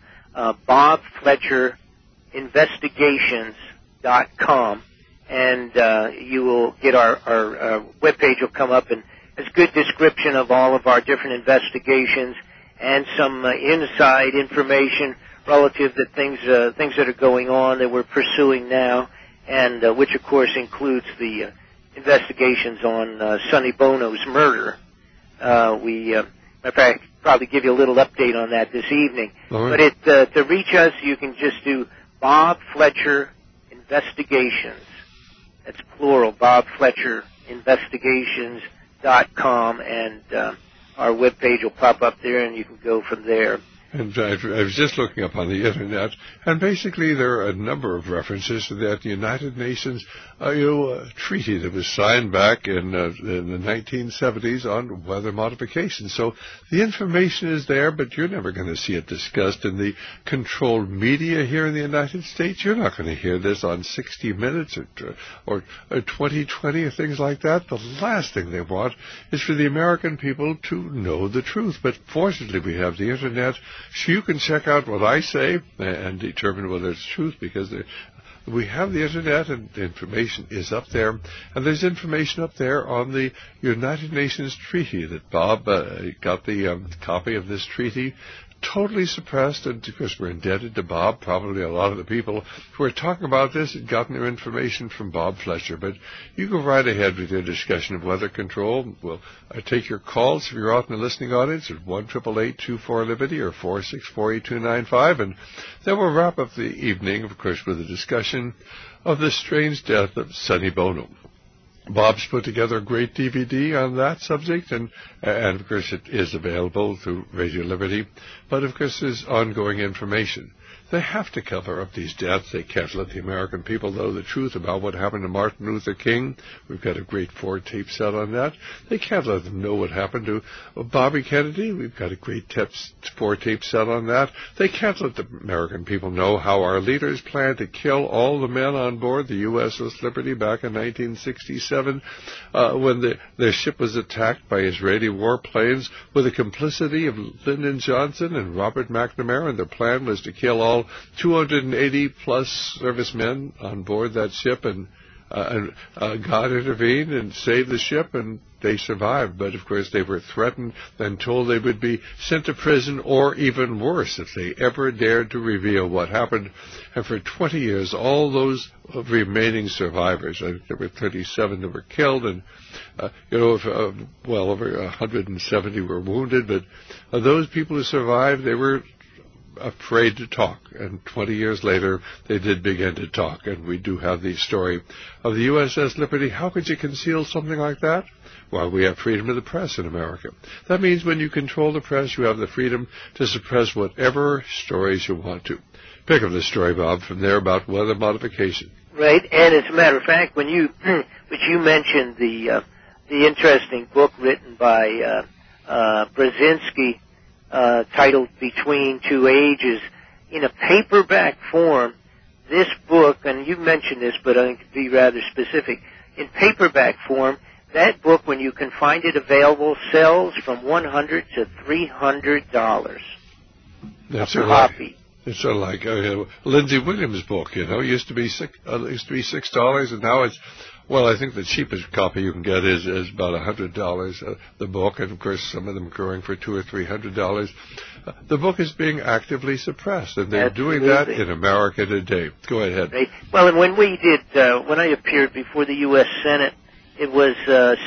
BobFletcherInvestigations.com, and you will get our webpage will come up, and it's a good description of all of our different investigations and some inside information relative to things that are going on that we're pursuing now, and which of course includes the investigations on Sonny Bono's murder. In fact, probably give you a little update on that this evening. Right. But to reach us, you can just do Bob Fletcher Investigations. That's plural, BobFletcherInvestigations.com, and our webpage will pop up there, and you can go from there. And I was just looking up on the Internet, and basically there are a number of references to that United Nations treaty that was signed back in the 1970s on weather modification. So the information is there, but you're never going to see it discussed in the controlled media here in the United States. You're not going to hear this on 60 Minutes or 2020 or things like that. The last thing they want is for the American people to know the truth. But fortunately, we have the Internet. So you can check out what I say and determine whether it's truth, because we have the Internet and the information is up there. And there's information up there on the United Nations treaty that Bob got the copy of this treaty totally suppressed, and because we're indebted to Bob, probably a lot of the people who are talking about this had gotten their information from Bob Fletcher. But you go right ahead with your discussion of weather control. We'll take your calls if you're out in the listening audience at 1-888-24-LIBERTY or 464-8295, and then we'll wrap up the evening, of course, with a discussion of the strange death of Sonny Bono. Bob's put together a great DVD on that subject, and of course it is available through Radio Liberty. But of course there's ongoing information. They have to cover up these deaths. They can't let the American people know the truth about what happened to Martin Luther King. We've got a great 4-tape set on that. They can't let them know what happened to Bobby Kennedy. We've got a great 4-tape set on that. They can't let the American people know how our leaders planned to kill all the men on board the USS Liberty back in 1967 when their ship was attacked by Israeli warplanes with the complicity of Lyndon Johnson and Robert McNamara, and their plan was to kill all 280-plus servicemen on board that ship, and God intervened and saved the ship, and they survived. But, of course, they were threatened and told they would be sent to prison, or even worse, if they ever dared to reveal what happened. And for 20 years, all those remaining survivors, I think there were 37 that were killed, and, over 170 were wounded. But those people who survived, they were afraid to talk, and 20 years later they did begin to talk, and we do have the story of the USS Liberty. How could you conceal something like that? Well, we have freedom of the press in America. That means when you control the press, you have the freedom to suppress whatever stories you want to. Pick up the story, Bob, from there about weather modification. Right, and as a matter of fact, when you mentioned the interesting book written by Brzezinski, titled Between Two Ages, in a paperback form, this book, and you mentioned this, but I think to be rather specific, in paperback form, that book, when you can find it available, sells from $100 to $300. That's a copy. It's sort of like Lindsay Williams' book, used to be $6, and now it's, well, I think the cheapest copy you can get is about $100 the book, and of course some of them are going for $200 or $300. The book is being actively suppressed, and they're doing that in America today. Go ahead. Right. Well, and when we did, when I appeared before the U.S. Senate, it was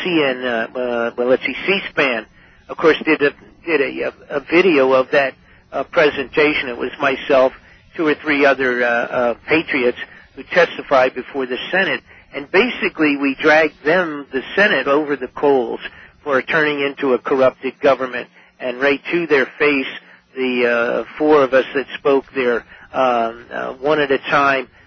C-SPAN, of course, did a video of that presentation. It was myself, 2 or 3 other patriots who testified before the Senate. And basically, we dragged the Senate, over the coals for turning into a corrupted government. And right to their face, the 4 of us that spoke there, one at a time,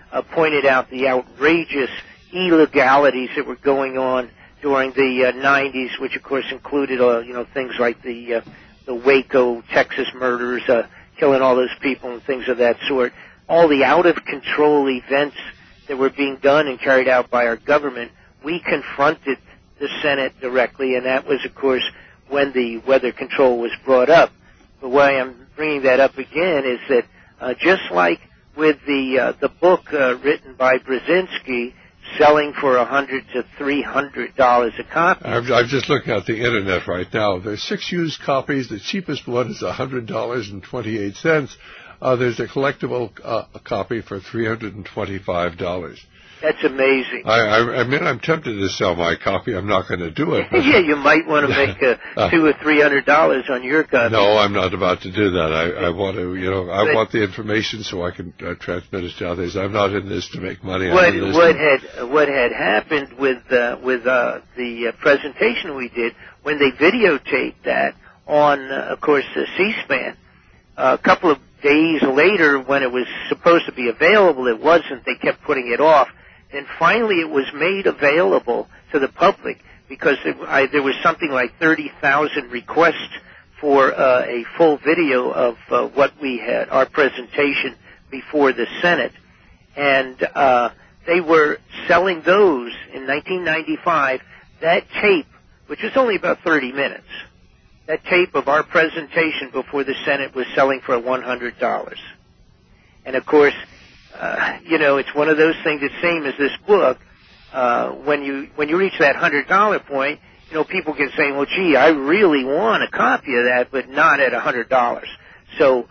pointed out the outrageous illegalities that were going on during the 90s, which of course included, things like the Waco, Texas murders, killing all those people and things of that sort. All the out-of-control events that were being done and carried out by our government, we confronted the Senate directly, and that was, of course, when the weather control was brought up. But why I'm bringing that up again is that just like with the book written by Brzezinski, selling for $100 to $300 a copy. I'm just looking at the internet right now. There's 6 used copies. The cheapest one is $100.28. There's a collectible copy for $325. That's amazing. I mean, I'm tempted to sell my copy. I'm not going to do it. Yeah, you might want to make $200 or $300 on your copy. No, I'm not about to do that. I want to, I want the information so I can transmit it to others. I'm not in this to make money. What had happened with the presentation we did when they videotaped that on, of course, C-SPAN, a couple of days later when it was supposed to be available, it wasn't. They kept putting it off. And finally it was made available to the public because there was something like 30,000 requests for a full video of what we had, our presentation before the Senate. And they were selling those in 1995. That tape, which was only about 30 minutes, that tape of our presentation before the Senate was selling for $100. And of course, it's one of those things, the same as this book. When you reach that $100 point, people get saying, well, gee, I really want a copy of that, but not at $100. So,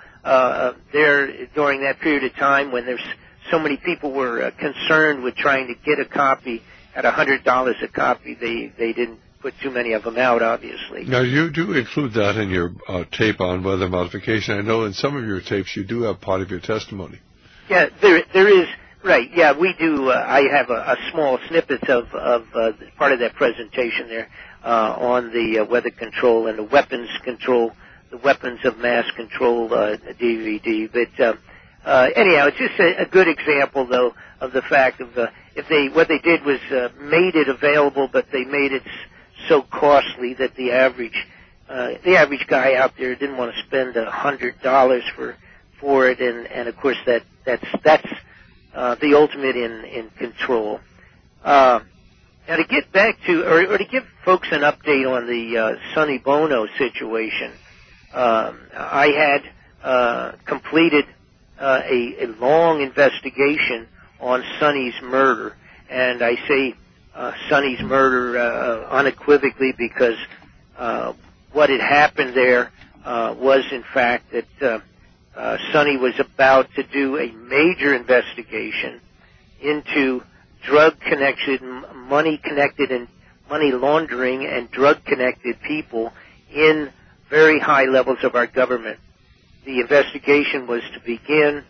during that period of time when there's so many people were concerned with trying to get a copy at $100 a copy, they didn't put too many of them out, obviously. Now, you do include that in your tape on weather modification. I know in some of your tapes you do have part of your testimony. Yeah, there is, right, yeah, we do. I have a small snippet of part of that presentation there on the weather control and the weapons control, the weapons of mass control DVD. But anyhow, it's just a good example, though, of the fact of what they did was made it available, but they made it so costly that the average guy out there didn't want to spend $100 for it, and of course that's the ultimate in control. Now to get back to or to give folks an update on the Sonny Bono situation, I had completed a long investigation on Sonny's murder, and I say Sonny's murder unequivocally because what had happened there was in fact that Sonny was about to do a major investigation into drug-connected, money-connected, and money laundering and drug-connected people in very high levels of our government. The investigation was to begin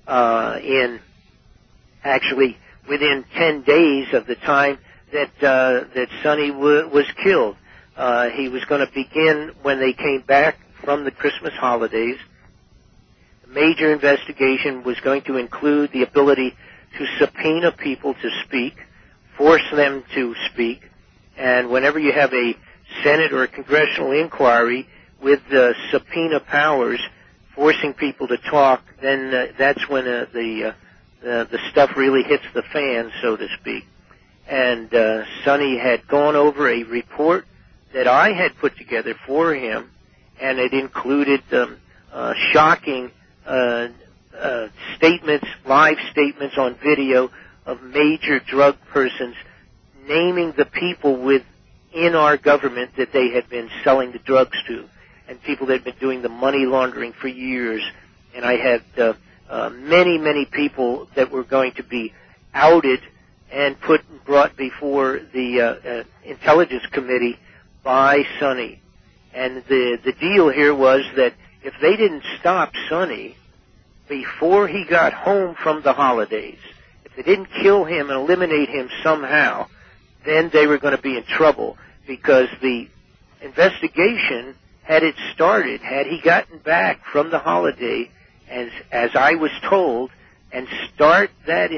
within 10 days of the time that Sonny was killed. He was going to begin when they came back from the Christmas holidays. The major investigation was going to include the ability to subpoena people to speak, force them to speak, and whenever you have a Senate or a congressional inquiry with subpoena powers forcing people to talk, then that's when the stuff really hits the fan, so to speak. And Sonny had gone over a report that I had put together for him, and it included shocking statements, live statements on video of major drug persons naming the people within our government that they had been selling the drugs to, and people that had been doing the money laundering for years. And I had many people that were going to be outed and brought before the Intelligence Committee by Sonny. And the deal here was that if they didn't stop Sonny before he got home from the holidays, if they didn't kill him and eliminate him somehow, then they were going to be in trouble, because the investigation, had it started, had he gotten back from the holiday, as I was told, and start that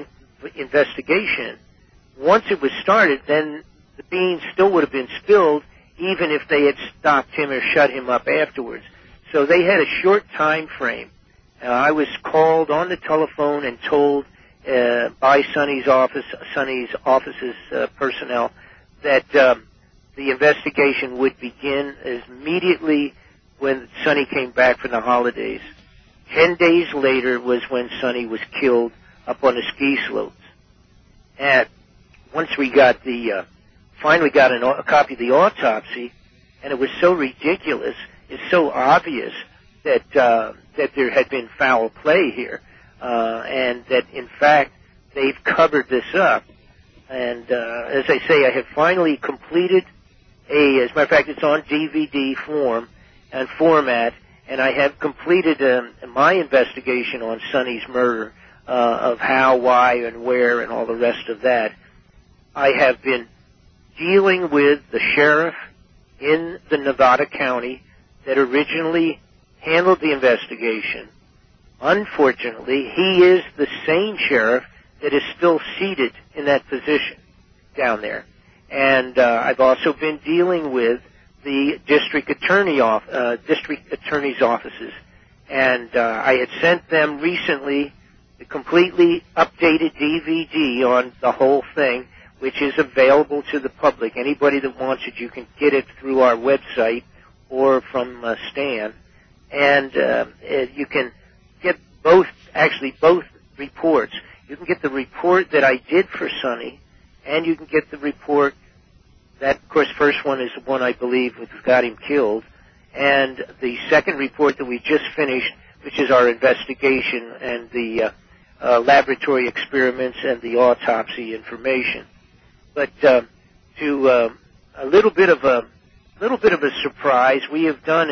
investigation, once it was started, then the beans still would have been spilled even if they had stopped him or shut him up afterwards. So they had a short time frame. I was called on the telephone and told by Sonny's office's personnel that the investigation would begin as immediately when Sonny came back from the holidays. 10 days later was when Sonny was killed up on the ski slopes. And once we got finally got a copy of the autopsy, and it was so ridiculous, it's so obvious that there had been foul play here, and that in fact they've covered this up. And as I say, I have finally completed as a matter of fact, it's on DVD form and format, and I have completed my investigation on Sonny's murder, of how, why, and where, and all the rest of that. I have been dealing with the sheriff in the Nevada County that originally handled the investigation. Unfortunately, he is the same sheriff that is still seated in that position down there. And I've also been dealing with the district attorney's offices. And I had sent them recently the completely updated DVD on the whole thing, which is available to the public. Anybody that wants it, you can get it through our website or from Stan. And you can get both reports. You can get the report that I did for Sonny, and you can get the report that, of course, first one is the one I believe which got him killed, and the second report that we just finished, which is our investigation and the laboratory experiments and the autopsy information. But to a little bit of a surprise, we have done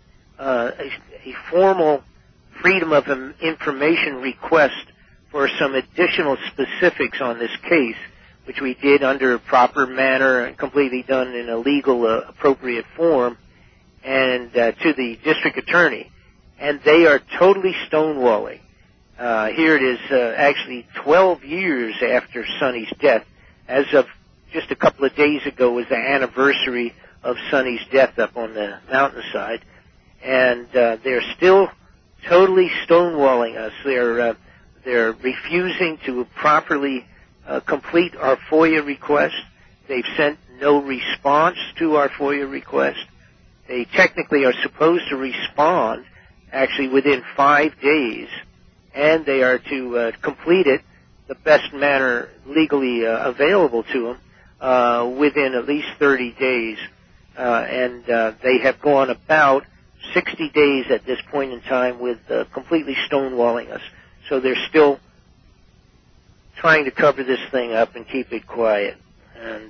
a formal Freedom of Information request for some additional specifics on this case, which we did under a proper manner and completely done in a legal, appropriate form, and to the district attorney. And they are totally stonewalling. Here it is, actually 12 years after Sonny's death. As of just a couple of days ago was the anniversary of Sonny's death up on the mountainside. And they're still totally stonewalling us. They're refusing to properly complete our FOIA request. They've sent no response to our FOIA request. They technically are supposed to respond actually within 5 days, and they are to complete it the best manner legally available to them within at least 30 days. And they have gone about 60 days at this point in time with completely stonewalling us. So they're still trying to cover this thing up and keep it quiet. And,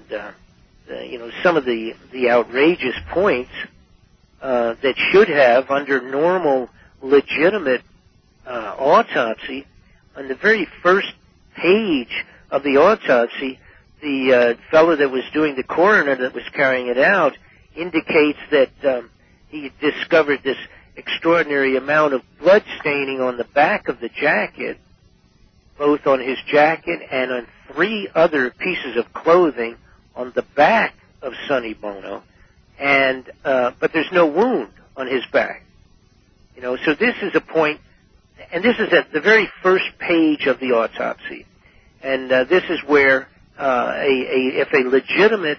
some of the outrageous points that should have, under normal, legitimate autopsy, on the very first page of the autopsy, the fellow that was doing the coroner that was carrying it out indicates that he discovered this extraordinary amount of blood staining on the back of the jacket, both on his jacket and on 3 other pieces of clothing on the back of Sonny Bono, and but there's no wound on his back. So this is a point, and this is at the very first page of the autopsy, and this is where if a legitimate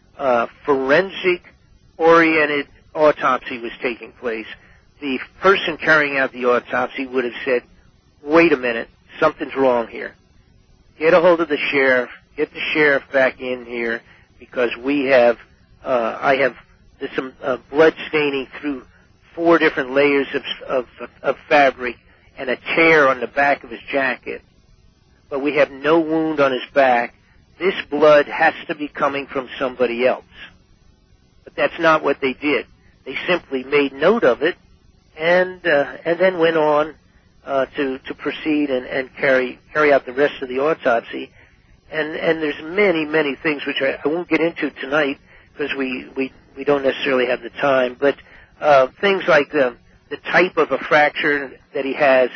forensic-oriented autopsy was taking place, the person carrying out the autopsy would have said, wait a minute, something's wrong here. Get a hold of the sheriff, get the sheriff back in here, because I have some blood staining through 4 different layers of fabric and a tear on the back of his jacket. But we have no wound on his back. This blood has to be coming from somebody else. But that's not what they did. They simply made note of it and then went on to proceed and carry out the rest of the autopsy. And there's many things which I won't get into tonight because we don't necessarily have the time. But things like the type of a fracture that he has,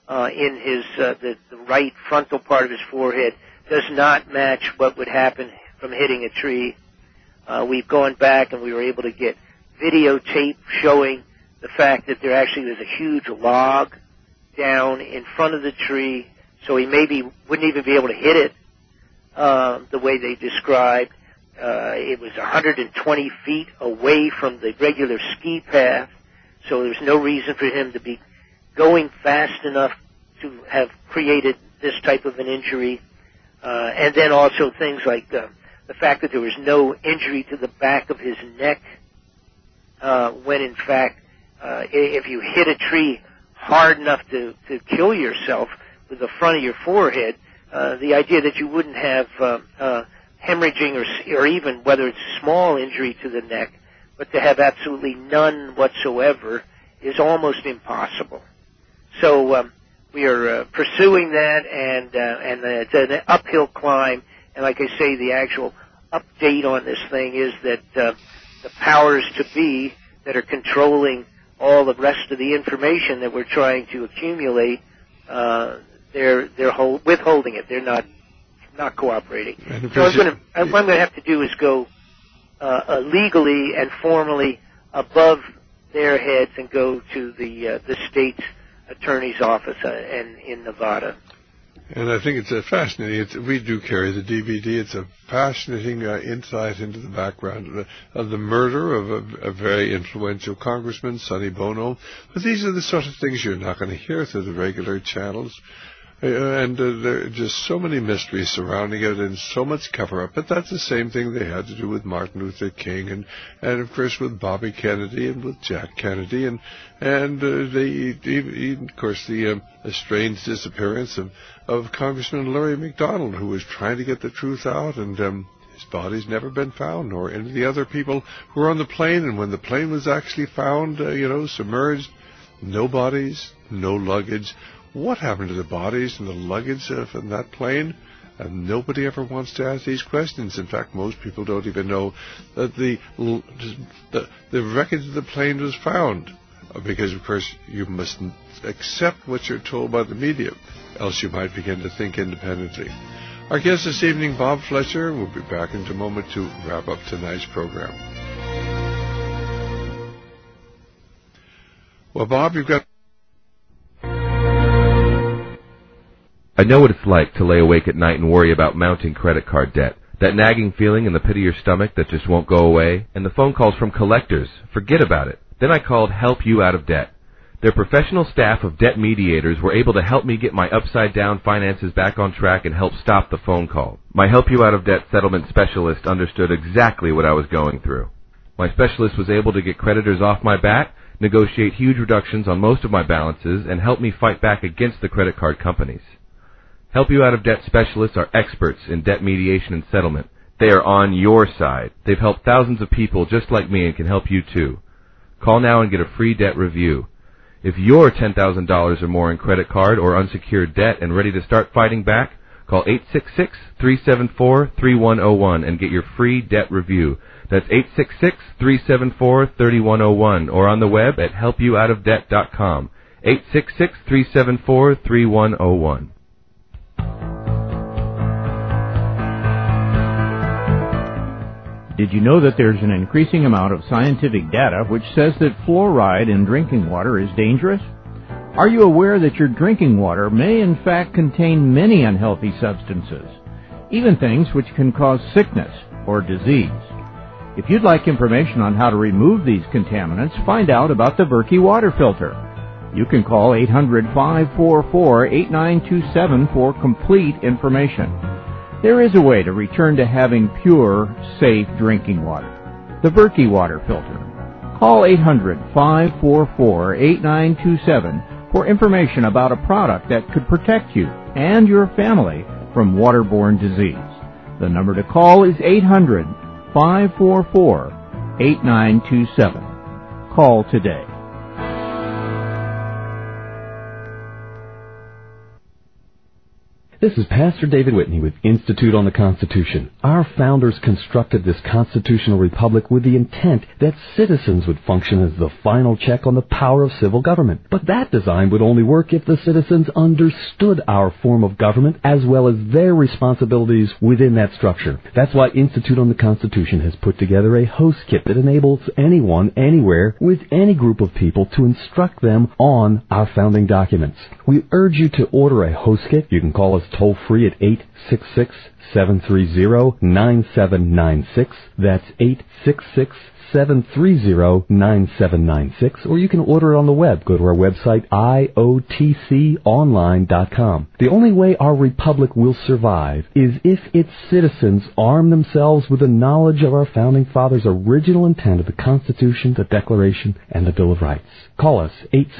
in his the right frontal part of his forehead does not match what would happen from hitting a tree. We've gone back and we were able to get videotape showing the fact that there actually was a huge log down in front of the tree, so he maybe wouldn't even be able to hit it the way they described. It was 120 feet away from the regular ski path, so there's no reason for him to be going fast enough to have created this type of an injury. And then also things like the fact that there was no injury to the back of his neck, when in fact, if you hit a tree hard enough to kill yourself with the front of your forehead, the idea that you wouldn't have hemorrhaging or even whether it's a small injury to the neck, but to have absolutely none whatsoever is almost impossible. So we are pursuing that, and it's an uphill climb. And like I say, the actual update on this thing is that the powers to be that are controlling all the rest of the information that we're trying to accumulate, they're withholding it. They're not cooperating. So what I'm going to have to do is go legally and formally above their heads and go to the state's attorney's office in Nevada. And I think it's fascinating. We do carry the DVD. It's a fascinating insight into the background of the murder of a very influential congressman, Sonny Bono. But these are the sort of things you're not going to hear through the regular channels. And there are just so many mysteries surrounding it and so much cover-up. But that's the same thing they had to do with Martin Luther King and of course, with Bobby Kennedy and with Jack Kennedy. And of course, the strange disappearance of Congressman Larry McDonald, who was trying to get the truth out, and his body's never been found, nor any of the other people who were on the plane. And when the plane was actually found, submerged, no bodies, no luggage. What happened to the bodies and the luggage from that plane? And nobody ever wants to ask these questions. In fact, most people don't even know that the wreckage of the plane was found. Because, of course, you must accept what you're told by the media, else you might begin to think independently. Our guest this evening, Bob Fletcher, will be back in a moment to wrap up tonight's program. Well, Bob, you've got... I know what it's like to lay awake at night and worry about mounting credit card debt. That nagging feeling in the pit of your stomach that just won't go away, and the phone calls from collectors. Forget about it. Then I called Help You Out of Debt. Their professional staff of debt mediators were able to help me get my upside-down finances back on track and help stop the phone call. My Help You Out of Debt settlement specialist understood exactly what I was going through. My specialist was able to get creditors off my back, negotiate huge reductions on most of my balances, and help me fight back against the credit card companies. Help You Out of Debt specialists are experts in debt mediation and settlement. They are on your side. They've helped thousands of people just like me and can help you too. Call now and get a free debt review. If you're $10,000 or more in credit card or unsecured debt and ready to start fighting back, call 866-374-3101 and get your free debt review. That's 866-374-3101 or on the web at helpyououtofdebt.com. 866-374-3101. Did you know that there's an increasing amount of scientific data which says that fluoride in drinking water is dangerous? Are you aware that your drinking water may in fact contain many unhealthy substances, even things which can cause sickness or disease? If you'd like information on how to remove these contaminants, find out about the Berkey water filter. You can call 800-544-8927 for complete information. There is a way to return to having pure, safe drinking water. The Berkey water filter. Call 800-544-8927 for information about a product that could protect you and your family from waterborne disease. The number to call is 800-544-8927. Call today. This is Pastor David Whitney with Institute on the Constitution. Our founders constructed this constitutional republic with the intent that citizens would function as the final check on the power of civil government. But that design would only work if the citizens understood our form of government as well as their responsibilities within that structure. That's why Institute on the Constitution has put together a host kit that enables anyone, anywhere, with any group of people to instruct them on our founding documents. We urge you to order a host kit. You can call us toll-free at 866-730-9796. That's 866-730-9796. Or you can order it on the web. Go to our website, iotconline.com. The only way our republic will survive is if its citizens arm themselves with the knowledge of our founding fathers' original intent of the Constitution, the Declaration, and the Bill of Rights. Call us,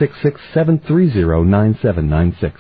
866-730-9796.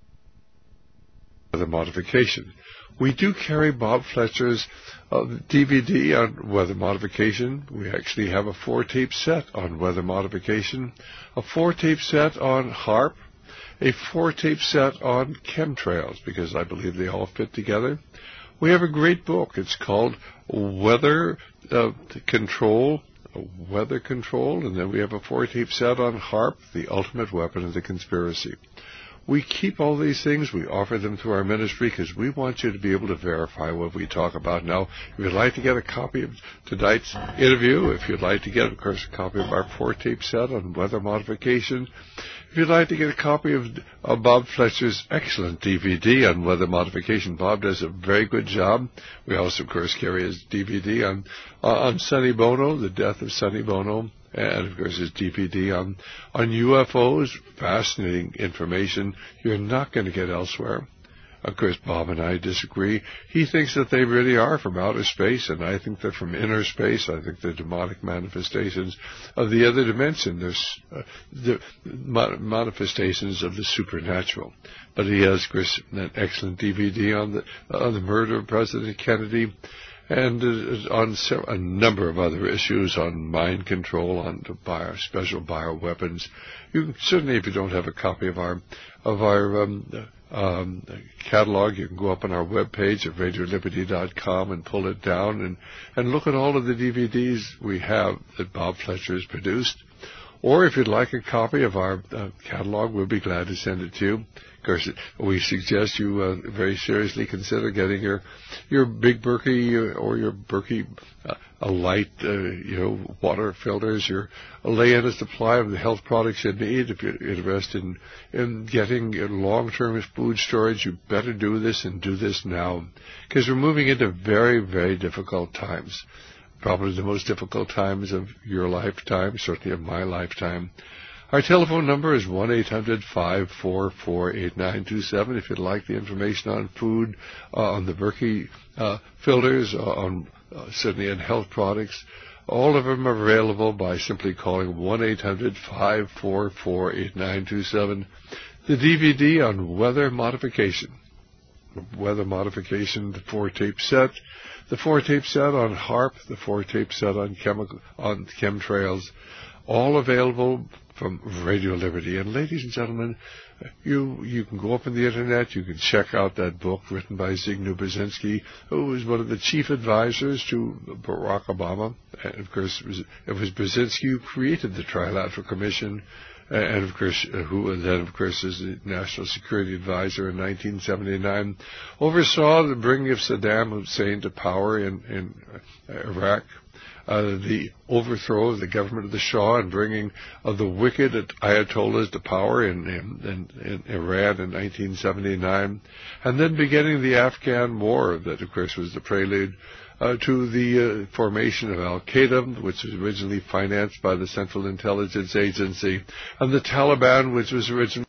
The modification. We do carry Bob Fletcher's DVD on weather modification. We actually have a 4-tape set on weather modification, a 4-tape set on HAARP, a 4-tape set on chemtrails, because I believe they all fit together. We have a great book. It's called Weather Control, and then we have a 4-tape set on HAARP, the ultimate weapon of the conspiracy. We keep all these things. We offer them through our ministry because we want you to be able to verify what we talk about. Now, if you'd like to get a copy of tonight's interview, if you'd like to get, of course, a copy of our 4-tape set on weather modification, if you'd like to get a copy of Bob Fletcher's excellent DVD on weather modification, Bob does a very good job. We also, of course, carry his DVD on Sonny Bono, the death of Sonny Bono. And, of course, his DVD on UFOs, fascinating information you're not going to get elsewhere. Of course, Bob and I disagree. He thinks that they really are from outer space, and I think they're from inner space. I think they're demonic manifestations of the other dimension. There's the manifestations of the supernatural. But he has, of course, an excellent DVD on the murder of President Kennedy, and on a number of other issues, on mind control, on special bioweapons. You can, certainly, if you don't have a copy of our catalog, you can go up on our webpage at radioliberty.com and pull it down and look at all of the DVDs we have that Bob Fletcher has produced. Or if you'd like a copy of our catalog, we'll be glad to send it to you. Of course, we suggest you very seriously consider getting your Big Berkey or your Berkey light, water filters, your lay in a supply of the health products you need. If you're interested in getting long-term food storage, you better do this and do this now, because we're moving into very, very difficult times. Probably the most difficult times of your lifetime, certainly of my lifetime. Our telephone number is 1-800-544-8927. If you'd like the information on food, on the Berkey filters, on certainly on health products, all of them are available by simply calling 1-800-544-8927. The DVD on weather modification. Weather modification, the 4-tape set. The 4-tape set on HAARP, the 4-tape set on chemtrails, all available from Radio Liberty. And ladies and gentlemen, you can go up on the internet, you can check out that book written by Zbigniew Brzezinski, who was one of the chief advisors to Barack Obama. And of course, it was Brzezinski who created the Trilateral Commission, and of course, who then, of course, is the National Security Advisor in 1979, oversaw the bringing of Saddam Hussein to power in Iraq, the overthrow of the government of the Shah, and bringing of the wicked Ayatollahs to power in Iran in 1979, and then beginning the Afghan war that, of course, was the prelude to the formation of Al-Qaeda, which was originally financed by the Central Intelligence Agency, and the Taliban, which was originally